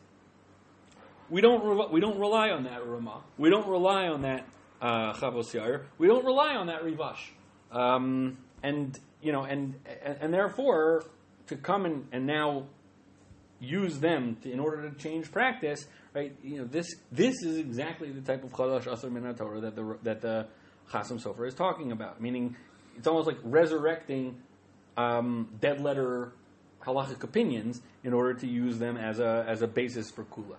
we don't re- we don't rely on that Ramah. We don't rely on that uh, Chavos Yair. We don't rely on that Rivash, um, and you know, and, and and therefore to come and, and now use them to, in order to change practice, right? You know, this this is exactly the type of Chadash Asur Min HaTorah that the that the Chasam Sofer is talking about, meaning. It's almost like resurrecting um, dead letter halachic opinions in order to use them as a as a basis for kula.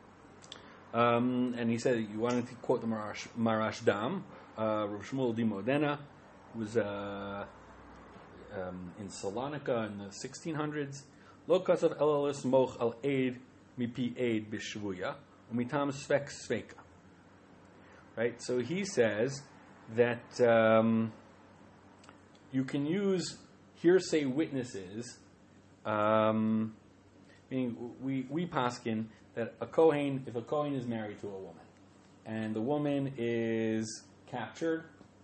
Um, and he said you wanted to quote the Marash, Marash Dam, uh, Rav Shmuel di Modena, who was uh, um, in Salonika in the sixteen hundreds. Lo kasav elalis moch al aid mipi aid b'shvuya umitam svek sveka. Right? So he says that um, you can use hearsay witnesses, um, meaning we, we paskin that a Kohen, if a Kohen is married to a woman, and the woman is captured,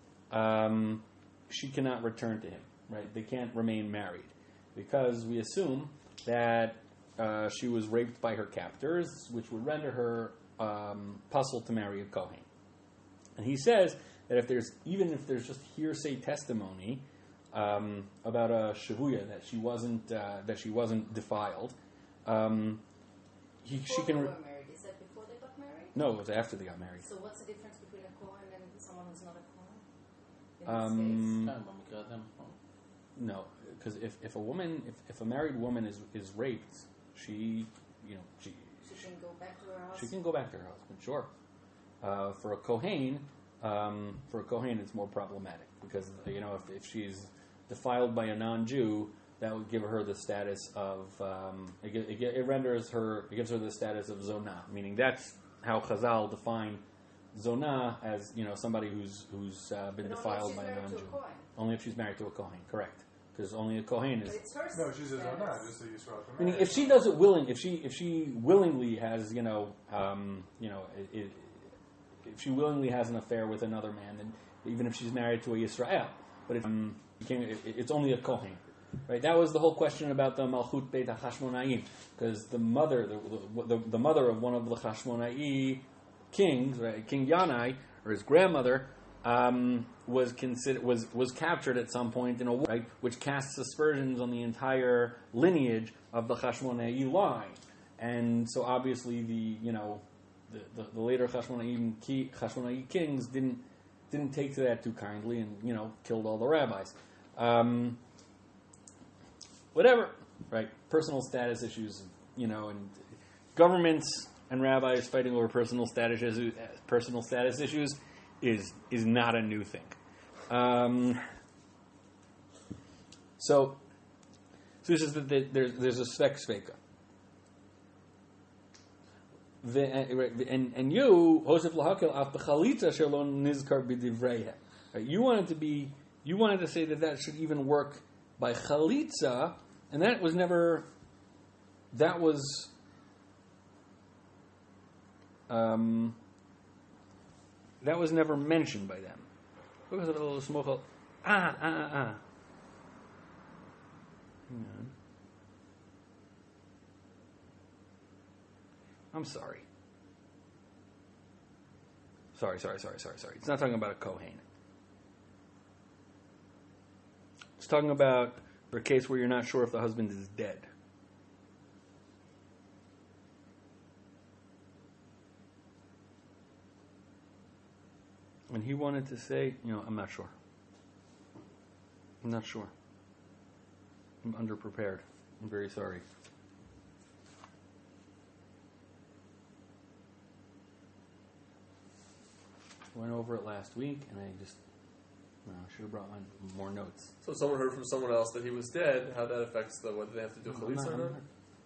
um, she cannot return to him, right? They can't remain married, because we assume that uh, she was raped by her captors, which would render her um, puzzle to marry a Kohen. And he says that if there's, even if there's just hearsay testimony um, about a shavuya, that she wasn't uh, that she wasn't defiled, um, he, she Before can. they Re- were married. Is that before they got married? no, it was after they got married. So what's the difference between a Kohen and someone who's not a Kohen? In Um, כן, במקרה הזה, נכון. No, because if, if a woman, if, if a married woman is is raped, she, you know, she this case, she can go back to her house. she can go back to her husband, sure. Uh, for a Kohen, um, for a Kohen, it's more problematic because you know if, if she's defiled by a non-Jew, that would give her the status of um, it, gi- it, gi- it renders her it gives her the status of zonah, meaning that's how Chazal define zonah as you know somebody who's who's uh, been But defiled only by if a she's married to non-Jew. a Kohen. Only if she's married to a Kohen, correct? Because only a Kohen But is. it's her No, she's a status. zonah, just so you scroll from Meaning, marriage. if she does it willing, if she if she willingly has, you know, um, you know, it, it, if she willingly has an affair with another man, then even if she's married to a Yisrael, but if, um, became, it, it's only a Kohen, right? That was the whole question about the Malchut Beit HaChashmonaim, because the mother, the, the, the mother of one of the Chashmonai kings, right, King Yanai, or his grandmother, um, was considered was was captured at some point in a war, right, which casts aspersions on the entire lineage of the Chashmonai line, and so obviously the you know the, the, the later Chashmonai, ki, Chashmonai kings didn't didn't take to that too kindly, and you know killed all the rabbis. Um, whatever, right? Personal status issues, you know, and governments and rabbis fighting over personal status issues, personal status issues is is not a new thing. Um, so, so this is that the, there's there's a svek sveka. The, and and you Hosef lahakel af b'chalitza shelon nizkar b'divreiha. You wanted to be you wanted to say that that should even work by chalitza, and that was never. That was. Um, that was never mentioned by them. Ah, ah, ah, ah. Hang on. I'm sorry. Sorry, sorry, sorry, sorry, sorry. It's not talking about a Kohen. It's talking about for a case where you're not sure if the husband is dead. And he wanted to say, you know, I'm not sure. I'm not sure. I'm underprepared. I'm very sorry. I went over it last week, and I just, well, I should have brought my more notes. So someone heard from someone else that he was dead. How that affects the whether they have to do I'm chalitza not- or I'm not? not-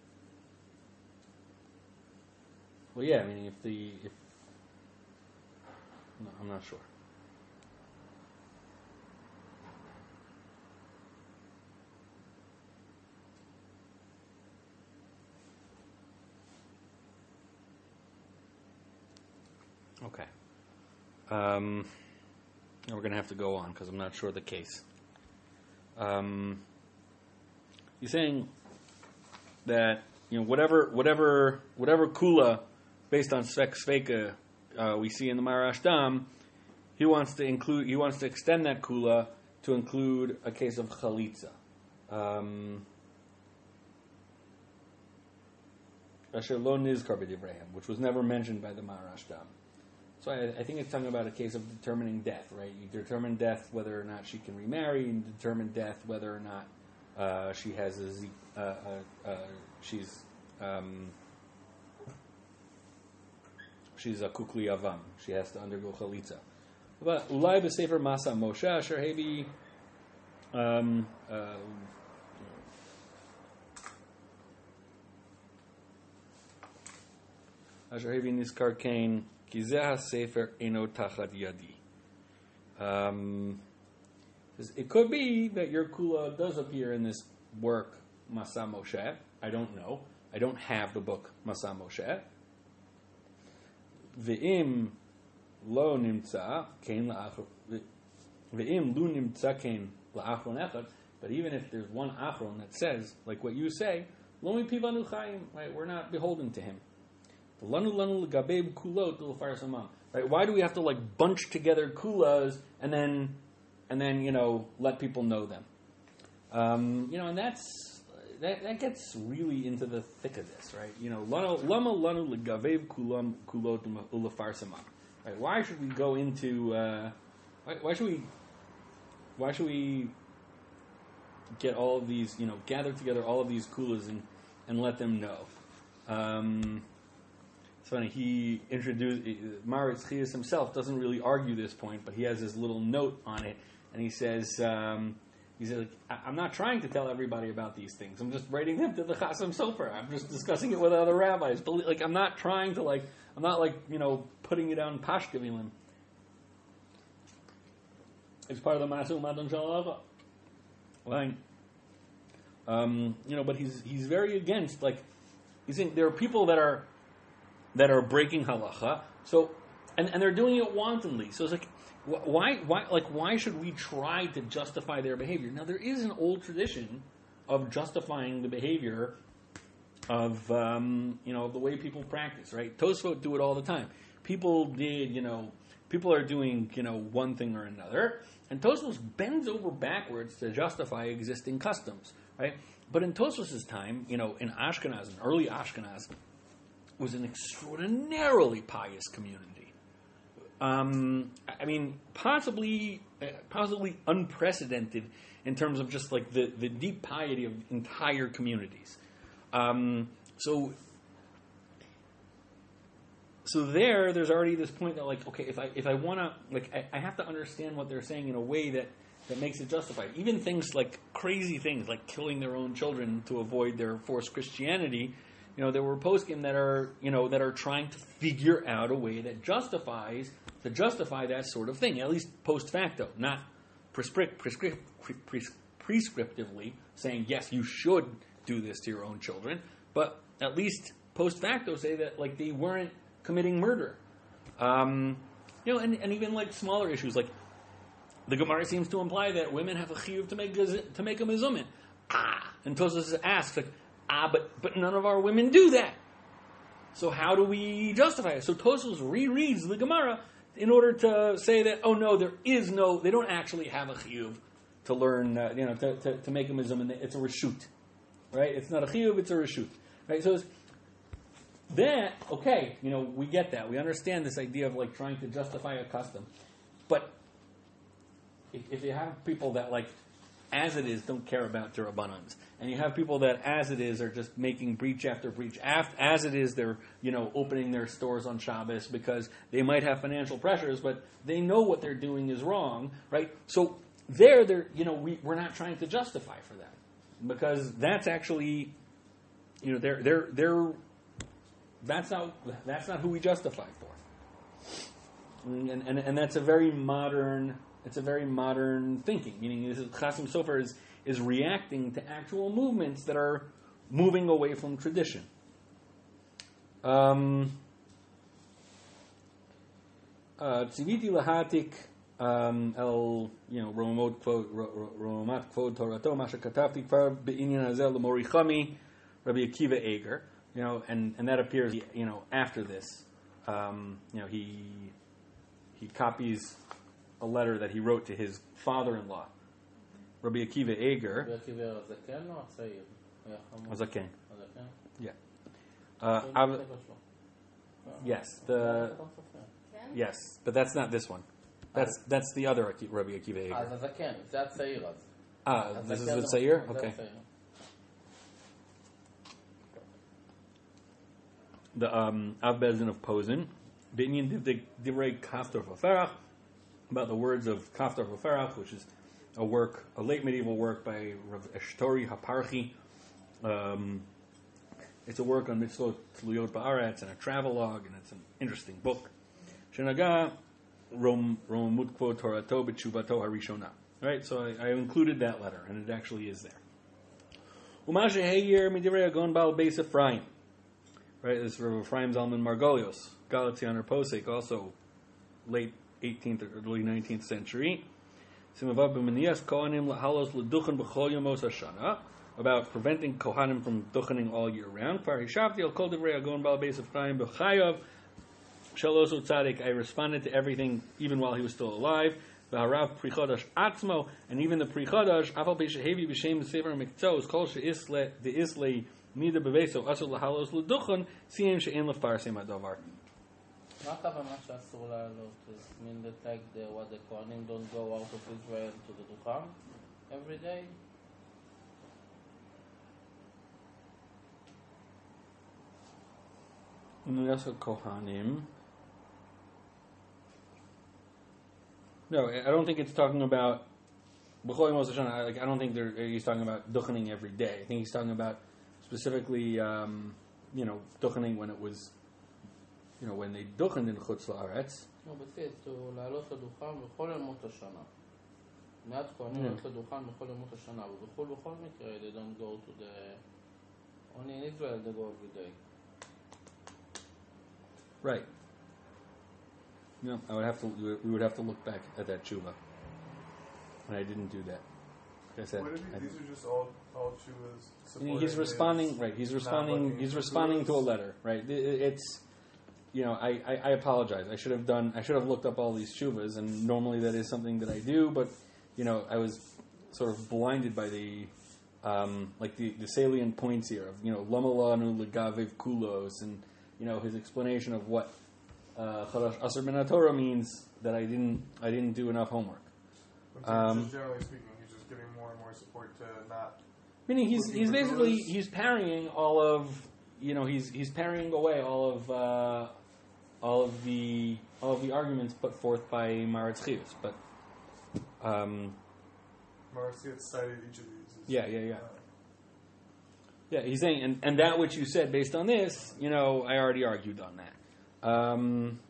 Well, yeah, I mean, if the if no, I'm not sure. Okay. Um, and we're going to have to go on because I'm not sure of the case. Um, you're saying that you know whatever whatever whatever kula based on svek sveka uh, we see in the Marashdam, he wants to include he wants to extend that kula to include a case of chalitza. Um, Asher lo nizkar b'divrayim, which was never mentioned by the Marashdam. So I, I think it's talking about a case of determining death, right? You determine death whether or not she can remarry, and determine death whether or not uh, she has a z- uh, uh, uh, she's um, she's a kukli avam. She has to undergo chalitza. But ulai b'sefer masa Moshe asher hevi um, uh, Asher Hevi Niskar Kain, Ki Zeh HaSefer Eino Tachat Yadi. Um, it could be that your kula does appear in this work, Masa Moshe. I don't know. I don't have the book Masa Moshe. Ve'im lo nimtza kain la'achron. Ve'im lu nimtza kain la'achron echad. But even if there's one achron that says, like what you say, lo mipivanu chayim, right? We're not beholden to him. Lanu lanu l'gabeb kulot l'far samam. Right? Why do we have to like bunch together kulas and then and then you know let people know them? Um, you know, and that's that, that gets really into the thick of this, right? You know, lanu lama lanu l'gabeb kulam kulot l'far samam. Right? Why should we go into? Uh, why, why should we? Why should we get all of these? You know, gather together all of these kulas and and let them know. Um, It's funny, he introduced, Maritz Chias himself doesn't really argue this point, but he has his little note on it, and he says, um, he says, I'm not trying to tell everybody about these things. I'm just writing them to the Chasam Sofer. I'm just discussing it with other rabbis. But like, I'm not trying to like, I'm not like, you know, putting it on Pashkevilim. It's part of the Masu Madon Shalava. Like, um, you know, but he's he's very against, like, he's saying there are people that are that are breaking halacha, so and, and they're doing it wantonly. So it's like, wh- why why like why should we try to justify their behavior? Now there is an old tradition of justifying the behavior of um, you know the way people practice, right? Tosfot do it all the time. People did, you know, people are doing you know one thing or another, and Tosfos bends over backwards to justify existing customs, right? But in Tosfos' time, you know, in Ashkenaz, in early Ashkenaz, was an extraordinarily pious community. Um, I mean, possibly, uh, possibly unprecedented in terms of just like the, the deep piety of entire communities. Um, so, so there, there's already this point that like, okay, if I if I want to, like, I, I have to understand what they're saying in a way that that makes it justified. Even things like crazy things like killing their own children to avoid their forced Christianity. You know, there were poskim that are, you know, that are trying to figure out a way that justifies, to justify that sort of thing, at least post facto, not prescript, prescript, pres- prescriptively saying, yes, you should do this to your own children, but at least post facto say that, like, they weren't committing murder. Um, you know, and, and even, like, smaller issues, like, the Gemara seems to imply that women have a chiyuv to make, to make a mezumin. Ah! And Tosfos asks, like, Ah, but but none of our women do that. So how do we justify it? So Tosfos rereads the Gemara in order to say that, oh no, there is no, they don't actually have a chiyuv to learn, uh, you know, to, to, to make a mizum, it's a reshut, right? It's not a chiyuv, it's a reshut, right? So it's, that, okay, you know, we get that. We understand this idea of like trying to justify a custom. But if, if you have people that like, as it is, don't care about Durabanans. And you have people that, as it is, are just making breach after breach. As it is, they're, you know, opening their stores on Shabbos because they might have financial pressures, but they know what they're doing is wrong, right? So there, they're, you know, we, we're not trying to justify for that because that's actually, you know, they're, they're, they're, that's not, that's not who we justify for. And, and, and that's a very modern, it's a very modern thinking, meaning this is, Chasam Sofer is, is reacting to actual movements that are moving away from tradition. Um, Tziviti lahatik el, you know, romat kvod Torato, masha katafti kvar be'inyan hazel l'morichami, Rabbi Akiva Eger, you know, and, and that appears, you know, after this. Um, you know, he he copies a letter that he wrote to his father-in-law, Rabbi Akiva Eger. Rabbi Akiva הזקן או הצעיר? הזקן. הזקן? Yeah. Uh, Av- yes, the yes, but that's not this one. That's that's the other Aki- Rabbi Akiva Eger. אז הזקן, זה הצעיר אז. Ah, this is the Tzair? זה Okay. הצעיר. The um, Av Bezin of Posen, Binyan Divrei Kaftor Vaferach, about the words of Kaftor Vaferach, which is a work, a late medieval work by Rav Eshtori Haparchi. Um, It's a work on mitzvot tluyot ba'aretz and a travelogue, and it's an interesting book. Shenaga rom romamut torato b'tshuvato harishona. Right, so I, I included that letter, and it actually is there. Umashe Heyer midivrei Agon Baal Beis Ephraim. Right, this is Rav Ephraim Zalman Margolios, Galatianer Posek, also late eighteenth or early nineteenth century. Simavav b'menias kohanim lahalos leduchen b'chol yomos hashana, about preventing kohanim from duchening all year round. Kvar hishavti al kol divrei Agon Baal Beis Ephraim b'chayav shalosu tzadik. I responded to everything even while he was still alive. V'harav Pri Chodesh atzmo, and even the Pri Chodesh, afal b'shehevi b'shem sefer miktzos kol she'isle de'isle nida beveso asur lahalos leduchen siyem she'en lefarsem hadavar. מה הכוונה שאסור לעלות? Does mean the fact that what the Kohanim don't go out of Israel to the Dukham every day? Unuyasa Kohanim. No, I don't think it's talking about B'chol Yemos Hashanah. Like, I don't think they're, he's talking about duchening every day. I think he's talking about specifically, um, you know, duchening when it was, you know, when they duchened in Chutz La'aretz. No, but see, it's to לעלות לדוכן בכל ימות השנה. מעט כהנים לעלות לדוכן בכל ימות השנה, ובכל בכל מקרה, they don't go to the... Only in Israel they go every day. Right. No, I would have to. We would have to look back at that tshuva, and I didn't do that. Like I said, What if I he, these didn't. are just all all chuvas I supporting mean, he's responding. Right. He's responding. looking He's for responding to a chuvas. letter. Right. It- it- It's. You know, I, I, I apologize. I should have done. I should have looked up all these chuvas, and normally that is something that I do. But you know, I was sort of blinded by the. Um, like the, the salient points here of, you know, Lamalanu Legaviv Kulos, and, you know, his explanation of what uh, Chadash Asr Ben HaTorah means, that I didn't I didn't do enough homework. But Um, just generally speaking, he's just giving more and more support to not. Meaning he's Looking he's for basically Kulos? he's parrying all of, you know, he's he's parrying away all of uh, all of the all of the arguments put forth by Maratz Chius. But um, Marcy had cited each of these. As, Yeah, yeah, yeah. uh, yeah, he's saying, and, and that which you said based on this, you know, I already argued on that. Um,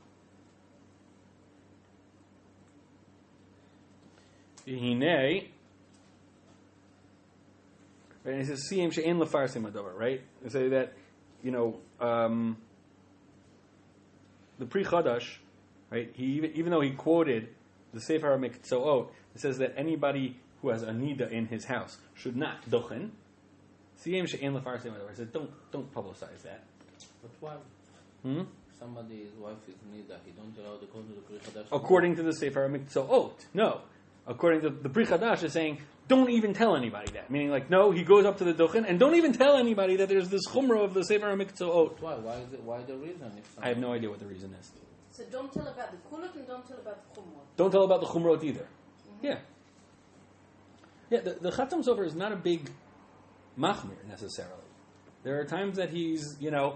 Hine, and it says "Siyem she'en lefarsim hadavar," right? They say that, you know, um, the Pri Chadash, right? He even, even though he quoted the Sefer HaMiktzot, it says that anybody who has a nida in his house should not duchen. Siyem she'en lefarsim hadavar. It says don't don't publicize that. But why? Hmm? Somebody's wife is nida, he don't allow to go to the Pri Chadash. According to the Sefer HaMiktzot, no. According to the Pri Chadash is saying, don't even tell anybody that. Meaning, like, no, he goes up to the duchen, and don't even tell anybody that there's this chumrah of the Sefer HaMiktzot. Why? Why is it? Why the reason? If I have no idea what the reason is. So don't tell about the kulot and don't tell about the chumrot. Don't tell about the chumrot either. Yeah. Yeah, the, the Chatam Sofer is not a big machmir, necessarily. There are times that he's, you know,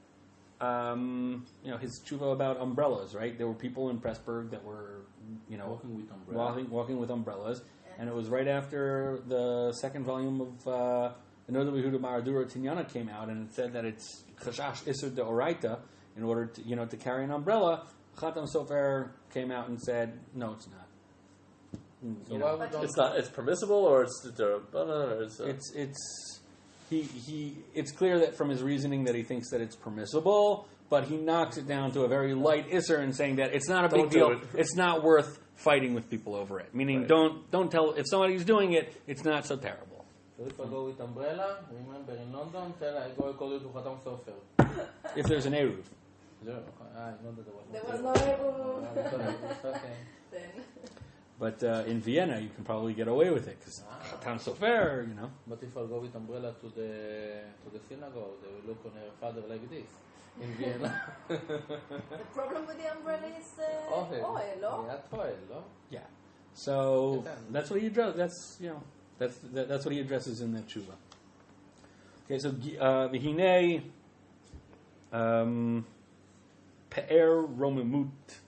um, you know, his tshuva about umbrellas, right? There were people in Pressburg that were, you know, Walking with umbrella. walking, walking with umbrellas. And it was right after the second volume of uh, the Noda B'Yehuda Maradura Tinyana came out, and it said that it's Chashash Isur de Oraita in order to, you know, to carry an umbrella. Chatam Sofer came out and said, no, it's not. Mm, So you why know, would don't It's not. It's permissible, or it's or it's. Uh, it's it's he he. It's clear that from his reasoning that he thinks that it's permissible, but he knocks it down to a very light Isser and saying that it's not a big Don't do deal. it. It's not worth fighting with people over it. Meaning, Right. don't don't tell if somebody's doing it. It's not so terrible. So if I go with umbrella, remember in London, tell I go according to Chatam Sofer. If there's an eruv. Zero. Ah, I know that there was There was no Ah, it's okay. It's okay. then. But uh, in Vienna, you can probably get away with it because Ah. Chatam Sofer, you know. But if I go with umbrella to the to the synagogue, they will look on her father like this in Vienna. The problem with the umbrella is uh, Oil. oil, no? Yeah, oil, no? Yeah. So Depends. that's what he addresses. That's you know that's that, that's what he addresses in that tshuva. Okay, so uh, v'hinei um, pe'er romemut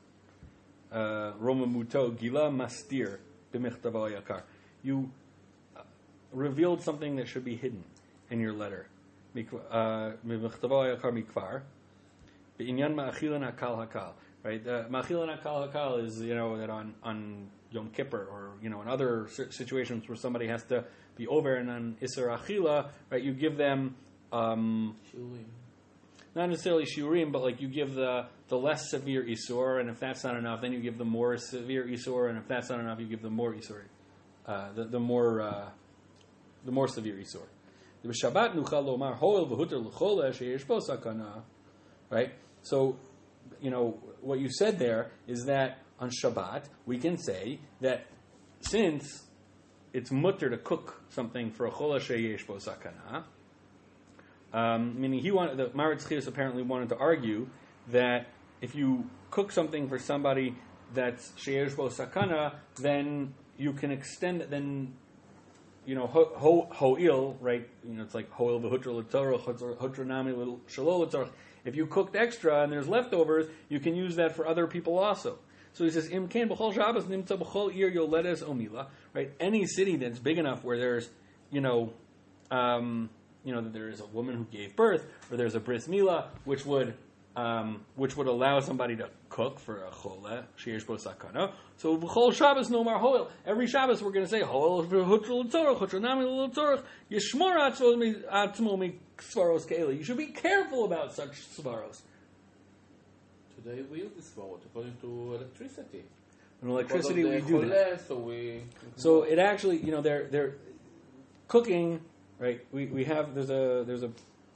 uh, romemuto gila mastir b'mechtavo yakar. You uh, revealed something that should be hidden in your letter. ממכתבו היקר מכבר, בעניין מאכילן הקל הקל. Right, the Machilan Akal Hakal is, you know, that on, on Yom Kippur or, you know, in other situations where somebody has to be over, and on Isser Achila, right, you give them, um, Shurim. not necessarily Shurim, but like you give the, the less severe Isur, and if that's not enough, then you give the more severe Isur, and if that's not enough, you give the more Isur, uh, the, the more, uh, the more severe Isur. The Shabbat Nuchal Lomar Hoel V'Huter L'Chola Sheyesh Bo Sakana, right? So, you know, what you said there is that on Shabbat we can say that since it's mutter to cook something for a chola sheyesh bo sakana, um, meaning he wanted, the Maritz Chias apparently wanted to argue that if you cook something for somebody that's sheyesh bo sakana, then you can extend it. Then you know ho, ho, ho'il, right? You know, it's like ho'il v'hutra l'torach, hutra nami shalol l'torach. If you cooked extra and there's leftovers, you can use that for other people also. So he says, Im ken b'chol Shabbos nimtza b'chol ir yoledes omila. Right? Any city that's big enough where there's, you know, um, you know, that there is a woman who gave birth, or there's a bris milah, which would, um, which would allow somebody to cook for a chola sheyesh bo sakana. So b'chol Shabbos nomar hoel. Every Shabbos we're going to say hoel v'hutra l'torach, hutra nami l'torach, yishmor atzmo mi svaros ke'ela. You should be careful about such svaros. Today we use this word according to electricity. In electricity, Because we of do the that. chole, so we. So it actually, you know, they're they're cooking, right? We we have there's a there's a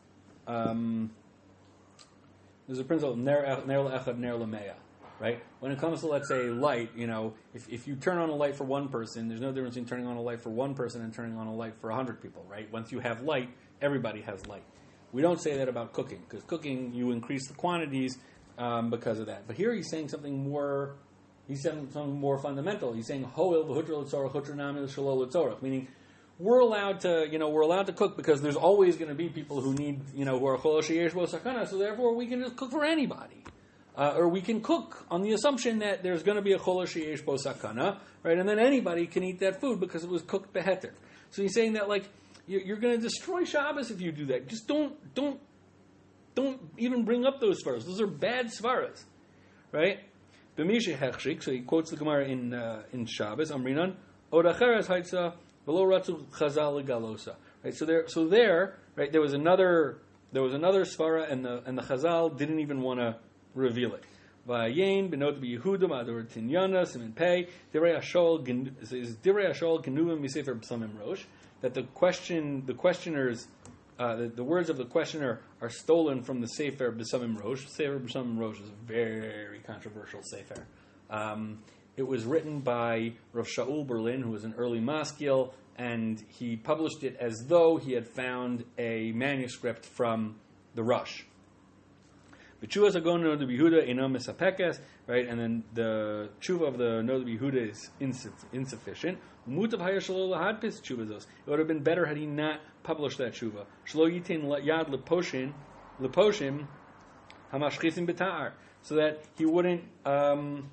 um, there's a principle ner ner le'echad ner le'mea, right? When it comes to, let's say, light, you know, if if you turn on a light for one person, there's no difference between turning on a light for one person and turning on a light for a hundred people, right? Once you have light, everybody has light. We don't say that about cooking, because cooking, you increase the quantities um, because of that. But here he's saying something more, he's saying something more fundamental. He's saying, ho'il v'hutra l'tzorach, hutra nami l'shalol l'tzorach, meaning we're allowed to, you know, we're allowed to cook because there's always going to be people who need, you know, who are chol sheyesh bo sakana, so therefore we can just cook for anybody. Uh, or we can cook on the assumption that there's going to be a chol sheyesh bo sakana, right, and then anybody can eat that food because it was cooked beheter. So he's saying that, like, you're going to destroy Shabbos if you do that. Just don't, don't, don't even bring up those svaras. Those are bad svaras, right? B'misha hechshik. So he quotes the Gemara in uh, in Shabbos. Amrinan odacheres haitza v'lo ratzu chazal legalosa. Right. So there, so there, right. There was another, there was another svara, and the and the Chazal didn't even want to reveal it. Va'ayin benot b'Yehudim ador tinyana simin pei direi ashol is direi ashol genuvim misefer b'samim rosh. That the question, the questioners, uh, the, the words of the questioner are stolen from the Sefer B'Samim Rosh. Sefer B'Samim Rosh is a very controversial Sefer. Um, it was written by Rav Shaul Berlin, who was an early maskil, and he published it as though he had found a manuscript from the Rush. B'Tshuvas Hagon Noda B'Yehuda Eno Misapekes, right? And then the tshuva of the Noda B'Yehuda is insufficient. Mutav Hayar Shelo Lahadpis Tshuvazos. It would have been better had he not published that tshuva. Shelo Yitin Yad Leposhin Leposhim Hamashchisim B'Ta'ar, so that he wouldn't um,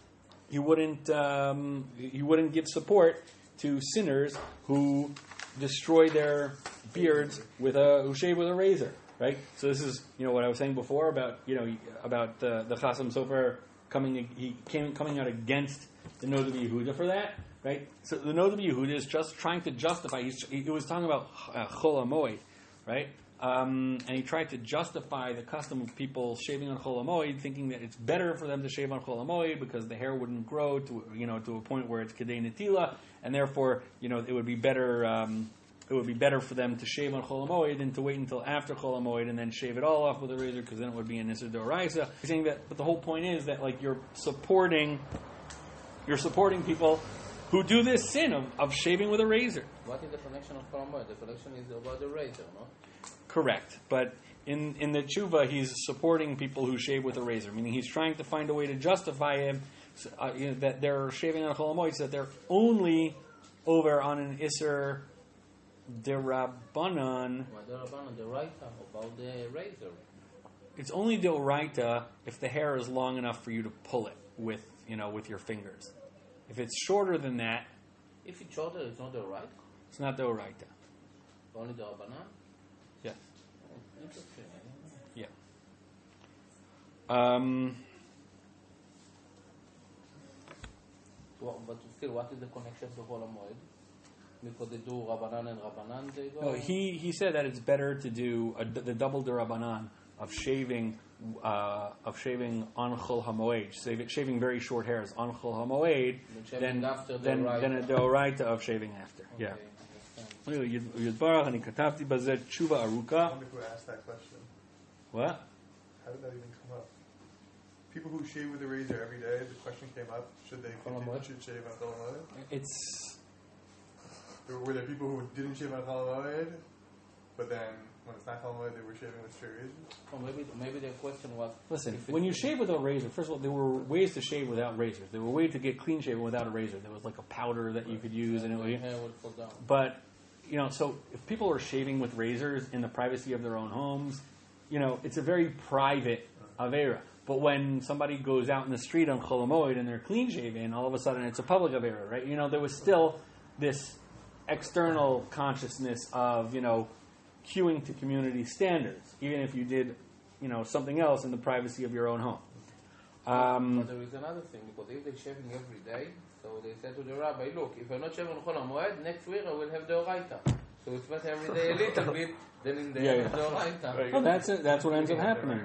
he wouldn't um, he wouldn't give support to sinners who destroy their beards with a who shave with a razor. Right, so this is, you know, what I was saying before about, you know, about uh, the Chasam Sofer coming he came coming out against the Noda B'Yehuda for that, right? So the Noda B'Yehuda is just trying to justify. He's, he was talking about uh, Chol HaMoed, right? Um, and he tried to justify the custom of people shaving on Chol HaMoed, thinking that it's better for them to shave on Chol HaMoed because the hair wouldn't grow to, you know, to a point where it's Kedei Netila, and therefore, you know, it would be better. Um, It would be better for them to shave on Chol HaMoed than to wait until after Chol HaMoed and then shave it all off with a razor, because then it would be an Isser D'Oraisa. He's saying that, but the whole point is that, like, you're supporting, you're supporting people who do this sin of, of shaving with a razor. What is the connection of Chol HaMoed? The connection is about the razor, no? Correct, but in in the tshuva, he's supporting people who shave with a razor, meaning he's trying to find a way to justify him uh, you know, that they're shaving on Chol HaMoed, so that they're only over on an Isser Derabanan. Derabanan, the raita, about the razor. It's only D'Oraita if the hair is long enough for you to pull it with, you know, with your fingers. If it's shorter than that, if it's shorter, it's not the right. It's not D'Oraita. Only the Rabbanan. Yes. Interesting. Yeah. Um, Well, but still, what is the connection to Chol HaMoed? Because they do Rabbanan and Rabbanan, they go. no, he, he said that it's better to do a, the double derabanan of shaving uh, of shaving on Chol HaMoed, shaving, shaving very short hairs on Chol HaMoed, shaving than after the than Oraita. than a deoraita of shaving after. Yeah. Okay, Yudbarach ani katavti bazeh tshuva I aruka. wonder who asked that question. What? How did that even come up? People who shave with a razor every day, the question came up, should they Chol continue, HaMoed? should shave on Chol HaMoed? It's There- Were there people who didn't shave on Chol HaMoed, but then when it's not Chol HaMoed, they were shaving with straight razors? Or maybe, maybe the question was. listen. if it- When you shave with a razor, first of all, there were ways to shave without razors. There were ways to get clean shaven without a razor. There was like a powder that you could use, and it the would. hair would fall down. But you know, so if people are shaving with razors in the privacy of their own homes, you know, it's a very private avera. But when somebody goes out in the street on Chol HaMoed and they're clean shaven, all of a sudden it's a public avera, right? You know, there was still this external consciousness of, you know, queuing to community standards, even if you did, you know, something else in the privacy of your own home. Um, But there is another thing, because if they're shaving every day, so they said to the rabbi, look, if I'm not shaving on Chol HaMoed, next week I will have the Oraita. So it's better every day a little bit than in the Yeah, end yeah. of the Oraita. well, that's it. That's what ends up happening.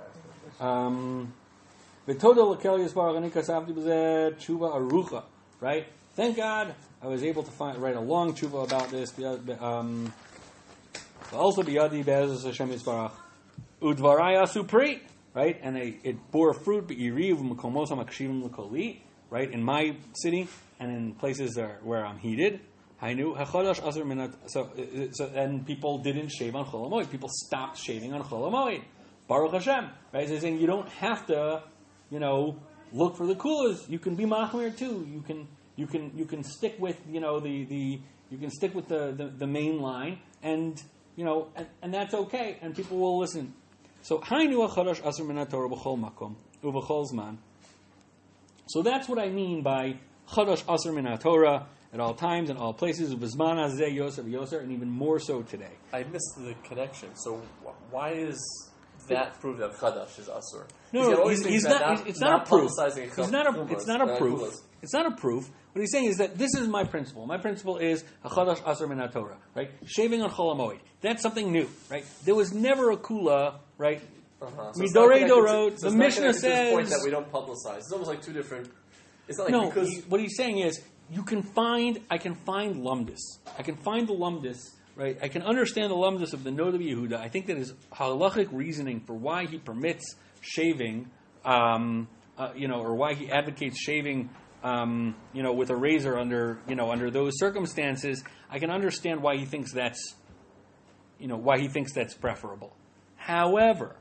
Um, V'toda l'kel yisbarach ani kasavti b'zeh tshuva arucha. Right? Thank God I was able to find write a long tshuva about this. Um, also biyadi be'ezus Hashem yisbarach udvarai asu pri. Right? And they, it bore fruit be'iriv u'mekomos ha'makshivim l'koli. Right? In my city and in places where, where I'm heated. Hainu hachodesh asur minat. So, so and people didn't shave on Chol HaMoed. People stopped shaving on Chol HaMoed. Baruch Hashem, right? So he's saying you don't have to, you know, look for the coolers. You can be machmir too. You can, you can, you can stick with, you know, the, the you can stick with the, the, the main line, and you know, and, and that's okay, and people will listen. So hainu achadash asur min haTorah b'chol makom u'b'chol zman. So that's what I mean by chadash asur min haTorah at all times and all places. U'b'zman hazeh yoser v'yoser, and even more so today. I missed the connection. So wh- why is that prove that Chadash is Asur? No, He no, always he's, thinks he's that not. not- It's not, not a proof. publicizing It's not a. Chumas, It's not a uh, proof. Kulas. It's not a proof. What he's saying is that this is my principle. My principle is Hachadash Asur Min HaTorah, right? Shaving on Chol HaMoed. That's something new, right? There was never a kula, right? Uh-huh. So it's not Midorei connected to- Dorot. so The it's not Mishnah connected to this point says. that we don't publicize. It's almost like two different. It's not like No, because he, what he's saying is you can find. I can find lumdus. I can find the lumdus. Right, I can understand the lumdus of the Noda Yehuda. I think that his halachic reasoning for why he permits shaving, um, uh, you know, or why he advocates shaving, um, you know, with a razor under, you know, under those circumstances. I can understand why he thinks that's, you know, why he thinks that's preferable. However,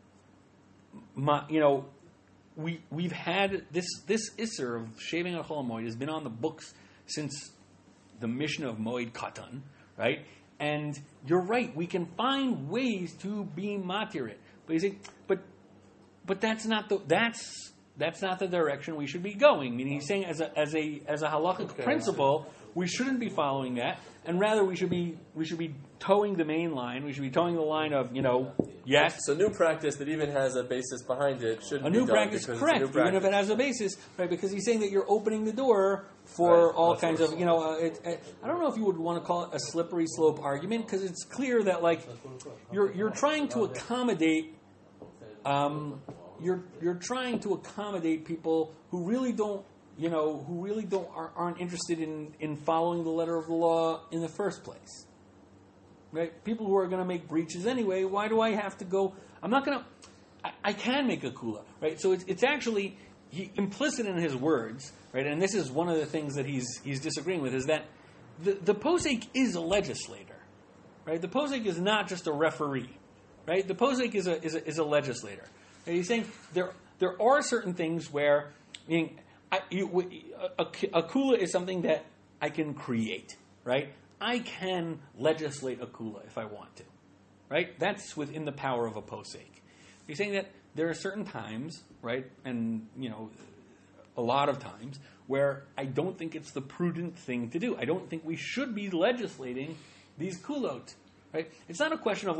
my, you know, we we've had this this isser of shaving on Chol HaMoed has been on the books since the Mishnah of Moed Katan, right? And you're right, we can find ways to be matir it. But you say, but but that's not the that's that's not the direction we should be going. Meaning he's saying as a as a as a halachic Okay. principle, we shouldn't be following that, and rather we should be we should be towing the main line. We should be towing the line of, you know, yes, so new practice that even has a basis behind it should a be new done practice, because correct, it's a new even if it practice. has a basis, right? Because he's saying that you're opening the door for Right, all that's kinds what of, you know, uh, it, it, I don't know if you would want to call it a slippery slope argument, because it's clear that, like, you're you're trying to accommodate, um, you're you're trying to accommodate people who really don't, you know, who really don't are, aren't interested in in following the letter of the law in the first place. Right? People who are going to make breaches anyway, why do I have to go? I'm not going to. I, I can make a kula, right? So it's, it's actually he, implicit in his words, right? And this is one of the things that he's he's disagreeing with, is that the, the posek is a legislator, right? The posek is not just a referee, right? The posek is a is a, is a legislator. And he's saying there there are certain things where, I mean, I, you, a, a, a kula is something that I can create, right? I can legislate a kula if I want to, right? That's within the power of a posek. He's saying that there are certain times, right, and, you know, a lot of times, where I don't think it's the prudent thing to do. I don't think we should be legislating these kulot, right? It's not a question of, like,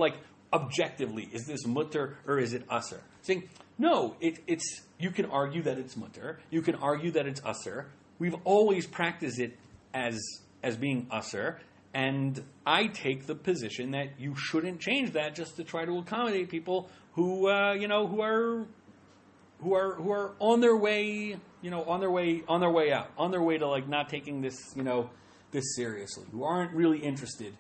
objectively, is this mutter or is it usser? Saying, no, it, it's, you can argue that it's mutter, you can argue that it's usser. We've always practiced it as, as being usser, and I take the position that you shouldn't change that just to try to accommodate people who, uh, you know, who are, who are, who are on their way, you know, on their way, on their way out, on their way to like not taking this, you know, this seriously, who aren't really interested.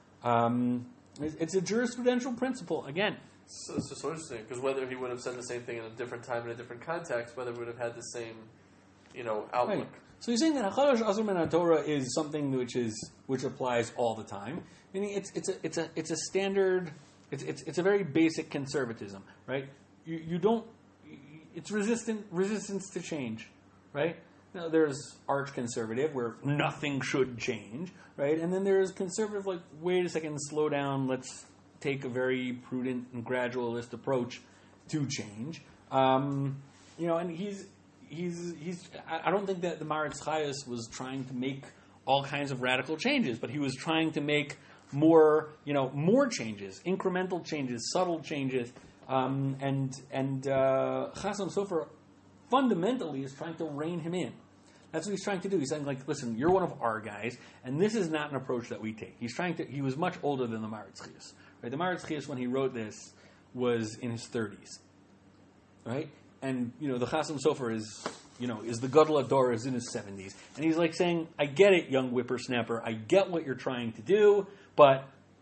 Um, it's, it's a jurisprudential principle. Again, So it's just so interesting because whether he would have said the same thing in a different time in a different context, whether we would have had the same, you know, outlook. right. So you're saying that Hachadash Asur Min Torah is something which is which applies all the time. Meaning it's it's a it's a it's a standard. It's it's it's a very basic conservatism, right? You you don't. It's resistant resistance to change, right? Now, there's arch conservative where nothing should change, right? And then there's conservative like, wait a second, slow down, let's take a very prudent and gradualist approach to change. Um, you know, and he's he's he's. I don't think that the Maritz Chayes was trying to make all kinds of radical changes, but he was trying to make more, you know, more changes, incremental changes, subtle changes, um, and and uh, Chassam Sofer fundamentally is trying to rein him in. That's what he's trying to do. He's saying, like, listen, you're one of our guys, and this is not an approach that we take. He's trying to. He was much older than the Maritz Chayes. Right? The Maritz Chayes, when he wrote this, was in his thirties, right? And you know, the Chassam Sofer is, you know, is the Gadol Ador is in his seventies, and he's like saying, "I get it, young whippersnapper. I get what you're trying to do, but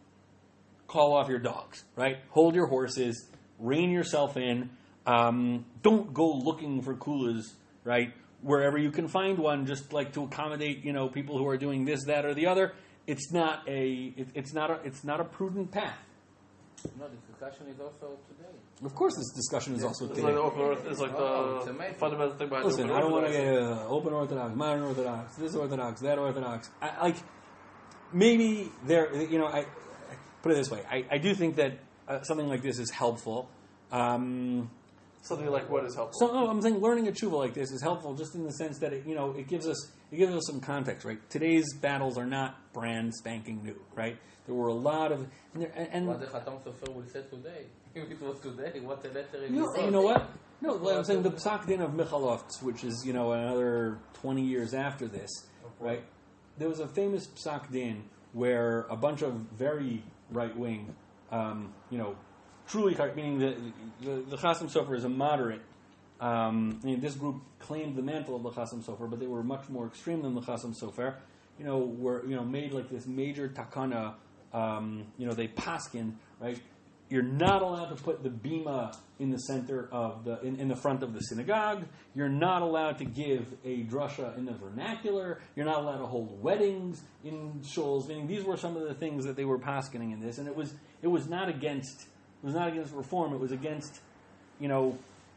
call off your dogs, right? Hold your horses, rein yourself in. Um, don't go looking for kulas, right? Wherever you can find one, just like to accommodate, you know, people who are doing this, that, or the other. It's not a, it, it's not a, it's not a prudent path." No, this discussion is also today. Of course, this discussion is also It's today. like the open orth- it's like Oh, it's the amazing. fundamental thing behind Listen, open I don't want to orthodoxy. get uh, open Orthodox, modern Orthodox, this Orthodox, that Orthodox. I, like, maybe there, you know, I, I put it this way. I, I do think that uh, something like this is helpful. Um, Something like what is helpful. so no, I'm saying learning a tshuva like this is helpful, just in the sense that it, you know, it gives us it gives us some context, right? Today's battles are not brand spanking new, right? There were a lot of and, there, and What the Chatam Sofer will say today? If it was today, what a letter you know, you know what? No, like I'm saying the Psak Din of Michalovtz, which is, you know, another twenty years after this, right? There was a famous Psak Din where a bunch of very right wing, um, you know, truly, meaning the the, the Chassam Sofer is a moderate. Um, I mean, this group claimed the mantle of the Chassam Sofer, but they were much more extreme than the Chassam Sofer. You know, were you know made like this major takana. Um, you know, they paskin, right? You're not allowed to put the bima in the center of the in, in the front of the synagogue. You're not allowed to give a drasha in the vernacular. You're not allowed to hold weddings in shuls. Meaning, these were some of the things that they were paskening in this, and it was it was not against it was not against reform. It was against, you know,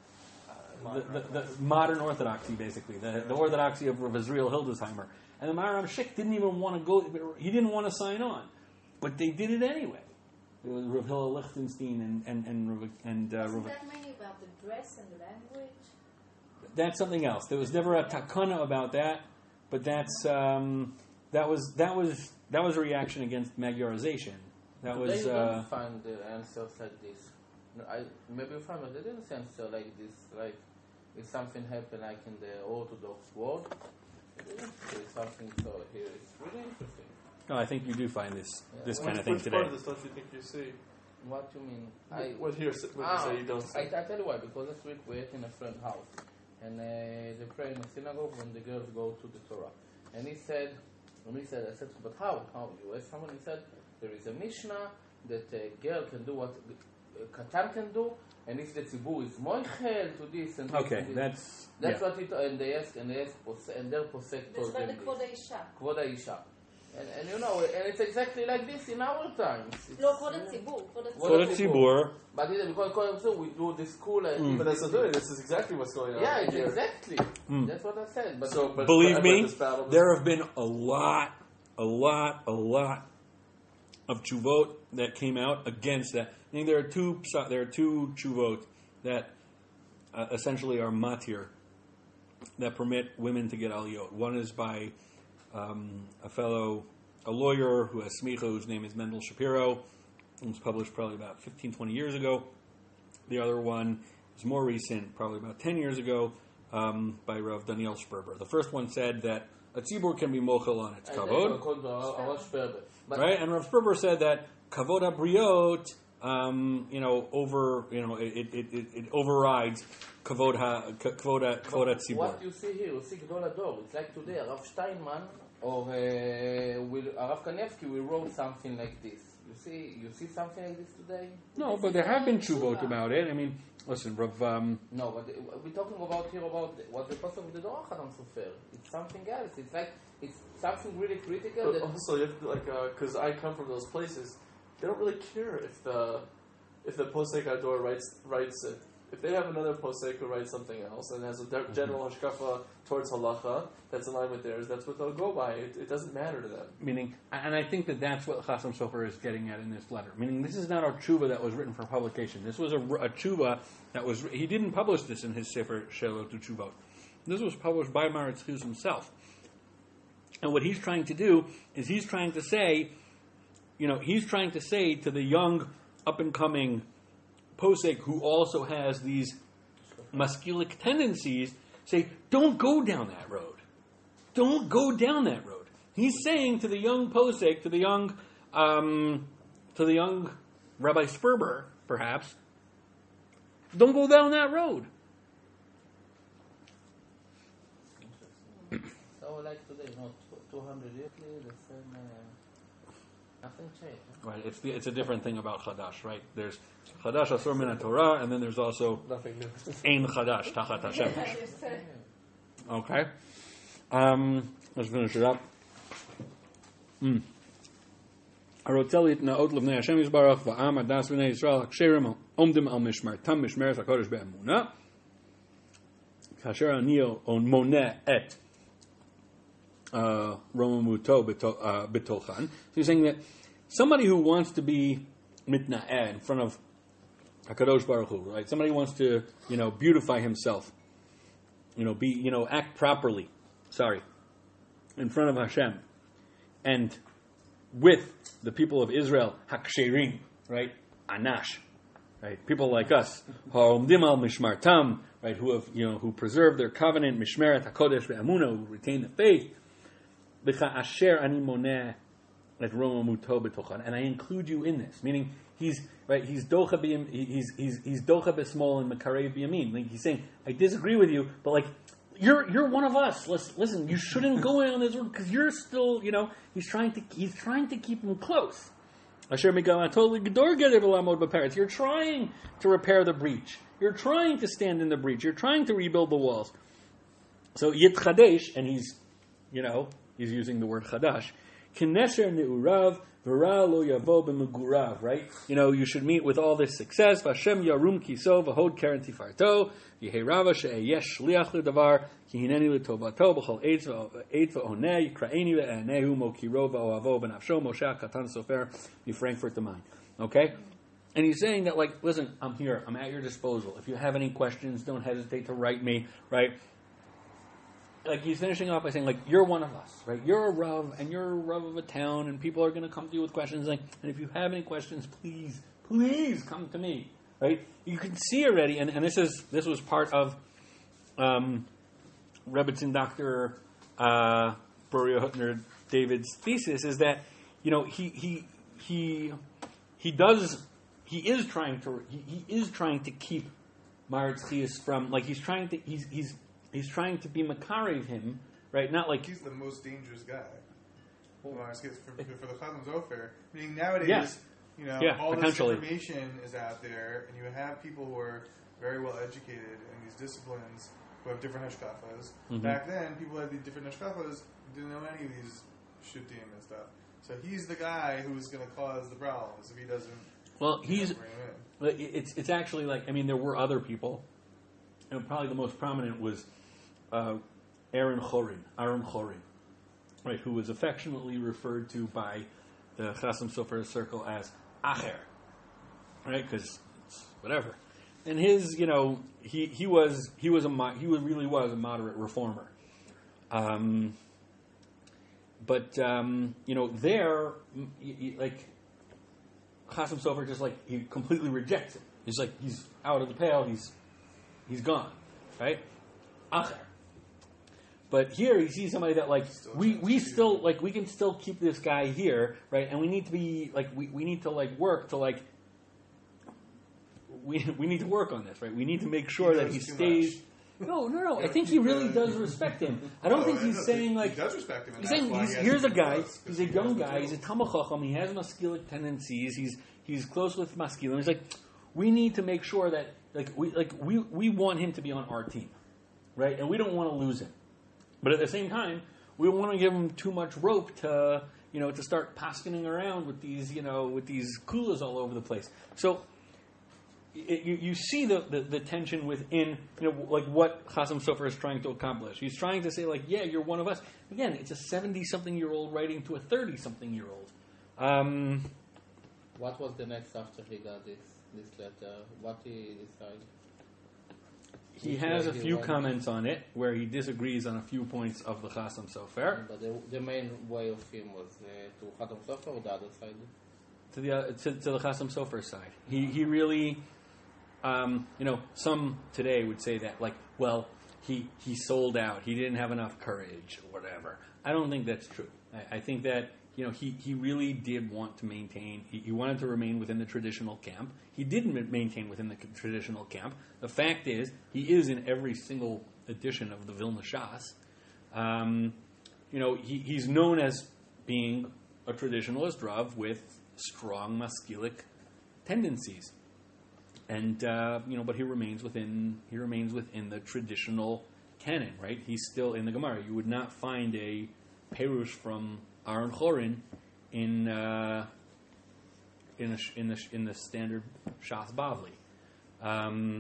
uh, the, the, the modern orthodoxy, basically the, the orthodoxy of Rav Israel Hildesheimer. And the Maharam Shik didn't even want to go. He didn't want to sign on, but they did it anyway. It was Rav Hillel Lichtenstein and and and, Rav- and uh, Isn't Rav, that mainly about the dress and the language? that's something else. There was never a takana about that, but that's um, that was that was that was a reaction against magyarization. That Today was you uh, don't find the answers like this. No, I maybe you find, but they didn't answer like this. Like if something happened, like in the Orthodox world, they didn't say something. So here it's really interesting. no. I think you do find this this Yeah. kind Which, of thing which today. part of this don't you think you see? What you mean? I What here? What Ah, you say you don't see? I, I tell you why. Because last week we ate in a friend's house, and uh, they pray in the synagogue when the girls go to the Torah. And he said, when he said, I said, but how? How? You asked someone. He said, there is a Mishnah that a girl can do what a Katan can do, and if the tzibur is moichel to this and this Okay, and this, that's that's yeah. what it. And they ask, and they ask, pos- and their posek That's told by them the this. Kvod Isha. Kvod Isha. And, and you know, and it's exactly like this in our times. It's, No, Kvod HaTzibur. Kvod Kvod For HaTzibur. the tzibur, But it, because, because so we do the school and But that's not doing. This is exactly what's going on. yeah, it's here. exactly. That's what I said. But So, but, believe but, me, but this battle, there have been a lot, a lot, a lot of chuvot that came out against that. I think there are two. psa- There are two chuvot that uh, essentially are matir, that permit women to get aliyot. One is by um, a fellow, a lawyer who has smicha, whose name is Mendel Shapiro, It was published probably about fifteen, twenty years ago. The other one is more recent, probably about ten years ago, um, by Rav Daniel Sperber. The first one said that a tzibur can be mochel on its kavod, right? And Rav Sperber said that kavod habriot, um, you know, over, you know, it it, it, it overrides kavod ha kavod ha kavod hatzibur. What you see here, you see Gdol Ador. It's like today, Rav Steinman or uh, will, Rav Kanevsky will wrote something like this. You see, you see something like this today? No, but there have been tshuvot about it. I mean, listen, Rav. Um, No, but we're talking about here about what the person of the Dor Chadam Sofer. It's something else. It's like it's something really critical. But That also, you have to, like, because I come from those places, they don't really care if the if the Posek Ador writes writes it. If they have another Posek who writes something else and has a de- general hashkafa towards halacha that's in line with theirs, that's what they'll go by. It, it doesn't matter to them. Meaning, and I think that that's what Chasam Sofer is getting at in this letter. Meaning, this is not a tshuva that was written for publication. This was a, a tshuva that was. He didn't publish this in his Sefer Shelot Tshuvot. This was published by Maritz Chuz himself. And what he's trying to do is he's trying to say, you know, he's trying to say to the young, up and coming posek who also has these masculic tendencies, say, don't go down that road. Don't go down that road. He's saying to the young posek, to the young, um, to the young Rabbi Sperber, perhaps, don't go down that road. so like today, you know, two hundred years later, the same. Uh, nothing changed. Huh? Right, it's the, it's a different thing about Chadash, right? There's Chadash Asur Min HaTorah, and then there's also Nothing new. Ein Chadash Tachat Hashem. Okay, um, let's finish it up. Mm. הרוצה להתנאות לבני השם יזברך ועם הדס בני ישראל הכשרים עומדים על משמרתם משמרת הקודש באמונה כאשר אני מונה את רוממותו בתוכן. So he's saying that somebody who wants to be mitna'eh in front of HaKadosh Baruch Hu, right? Somebody who wants to, you know, beautify himself, you know, be, you know, act properly, sorry, in front of Hashem, and with the people of Israel, haksherim, right? Anash, right? People like us, ha'omdim al mishmartam, right? Who have, you know, who preserve their covenant, mishmeret hakodesh ve'amuna, who retain the faith. B'cha asher ani moneh et romamuto betochan, and I include you in this. Meaning, he's right. He's docha b'yam, he's he's he's docha b'smol and makarev b'yamin. Like he's saying, I disagree with you, but like. You're you're one of us. Listen, listen you shouldn't go in on this road because you're still, you know, he's trying to he's trying to keep him close. Asher Megala totally Gedor Geder V'Lamod B'Peretz. You're trying to repair the breach. You're trying to stand in the breach. You're trying to rebuild the walls. So Yit Chadesh, and he's, you know, he's using the word Chadash. Kinesher Ne'urav V'Ra Lo Yavo B'Megurav. Right? You know, you should meet with all this success. Vashem Yarum Kiso V'Hod Keren Tifarto. Yeherava she'eyesh shliach ledavar ki hineni letovato b'chol eitz v'oneh yikraeni ve'enehu mokiro v'ohavo b'nafsho Moshe Katan Sofer Frankfurt the Mind. Okay? And he's saying that, like, listen, I'm here. I'm at your disposal. If you have any questions, don't hesitate to write me, right? Like, he's finishing off by saying, like, you're one of us, right? You're a Rav, and you're a Rav of a town, and people are going to come to you with questions. Like, and if you have any questions, please, please come to me. Right, you can see already, and, and this is this was part of um, Rebbitzin Doctor uh, Beria Hutner David's thesis, is that you know he he he he does he is trying to he, he is trying to keep Maritz Chias from, like, he's trying to he's he's he's trying to be makarev him, right? Not like he's the most dangerous guy. Well, for, for the Chazon Sofer, meaning nowadays. Yeah. You know, yeah, all this information is out there, and you have people who are very well educated in these disciplines who have different hashkafas. Mm-hmm. Back then, people had these different hashkafas, didn't know any of these shittim and stuff. So he's the guy who's going to cause the problems if he doesn't. Well, he's. Bring him in. It's it's actually like, I mean, there were other people, and probably the most prominent was uh, Aaron Chorin, Aaron Chorin, right, who was affectionately referred to by the Chasam Sofer circle as Acher, right? Because it's whatever. And his, you know, he, he was he was a mo- he was, really was a moderate reformer. Um, but um, you know, there, y- y- like Chasam Sofer just like he completely rejects it. He's like he's out of the pale. He's he's gone, right? Acher. But here you see somebody that like Still we, tries we to- still like we can still keep this guy here, right? And we need to be like we, we need to like work to like we we need to work on this, right? We need to make sure He that he does too stays. much. No, no, no. I Gotta think he keep really the- does respect him. I don't No, think I he's know, saying he, like he does respect him. And he's that's saying why he's, he has here's to a keep guy. us, 'cause He's a he has young the guy. He's a tools. Talmud Chacham. He has maskilic tendencies. He's he's close with maskilim. He's like we need to make sure that like we like we we want him to be on our team, right? And we don't want to lose him. But at the same time, we don't want to give him too much rope to, you know, to start paskening around with these, you know, with these kulas all over the place. So it, you, you see the, the, the tension within, you know, like what Chasam Sofer is trying to accomplish. He's trying to say, like, yeah, you're one of us. Again, it's a seventy-something-year-old writing to a thirty-something-year-old. Um, What was the next after he got this this letter? What he decided? he Which has way a he few went? comments on it where he disagrees on a few points of the Chasam Sofer. But the, the main way of him was uh, to Chatam Sofer or the other side? To the uh, to, to the Chasam Sofer side. He he really, um, you know, some today would say that like, well, he he sold out. He didn't have enough courage or whatever. I don't think that's true. I, I think that you know he, he really did want to maintain. He, he wanted to remain within the traditional camp. He didn't ma- maintain within the traditional camp. The fact is, he is in every single edition of the Vilna Shas. Um, you know, he, he's known as being a traditionalist Rav with strong maskilic tendencies, and uh, you know, but he remains within he remains within the traditional canon, right? He's still in the Gemara. You would not find a perush from Aaron Chorin in uh, in the in the in the standard Shas Bavli. Um,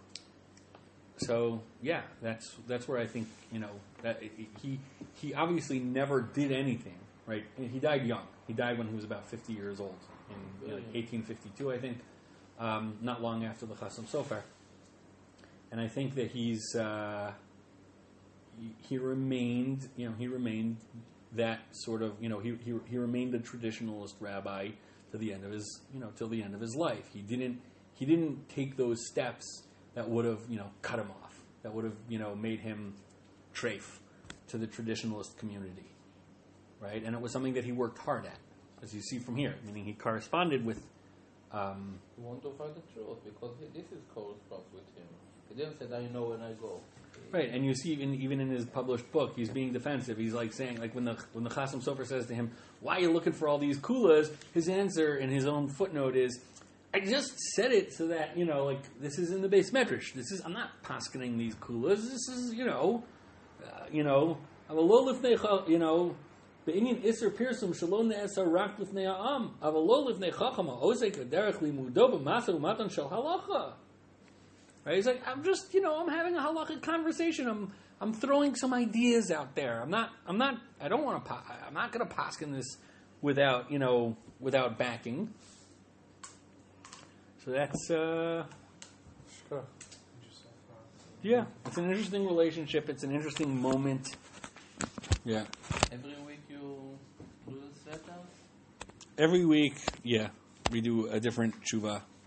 so yeah, that's that's where I think you know that he he obviously never did anything. Right, and he died young. He died when he was about fifty years old, in you know, like eighteen fifty-two, I think, um, not long after the Chasam Sofer. And I think that he's uh, he, he remained, you know, he remained that sort of, you know, he, he he remained a traditionalist rabbi to the end of his, you know, till the end of his life. He didn't he didn't take those steps that would have, you know, cut him off, that would have, you know, made him treif to the traditionalist community. Right, and it was something that he worked hard at, as you see from here. Meaning, he corresponded with. Um, He wanted to find the truth because he, this is corresponds with him. He didn't say, "I know when I go." He- right, and you see even even in his published book, he's being defensive. He's like saying, like when the when the Chasam Sofer says to him, "Why are you looking for all these kulas?" His answer in his own footnote is, "I just said it so that you know, like this is in the base medrash. This is I'm not paskening these kulas. This is you know, uh, you know, I'm a low lifnei, you know." Be'inyan iser pirsum shalom ne'esar rak lifnei ha'am, aval lo lifnei chacham ha'ozek ha'derech limudo b'masar u'matan shel halacha. Right? He's like, I'm just, you know, I'm having a halachic conversation. I'm, I'm throwing some ideas out there. I'm not, I'm not, I don't want to, I'm not going to paskin this without, you know, without backing. So that's, uh, Sure. yeah, it's an interesting relationship. It's an interesting moment. Yeah. Every week you do this letter. Every week, yeah, we do a different tshuva.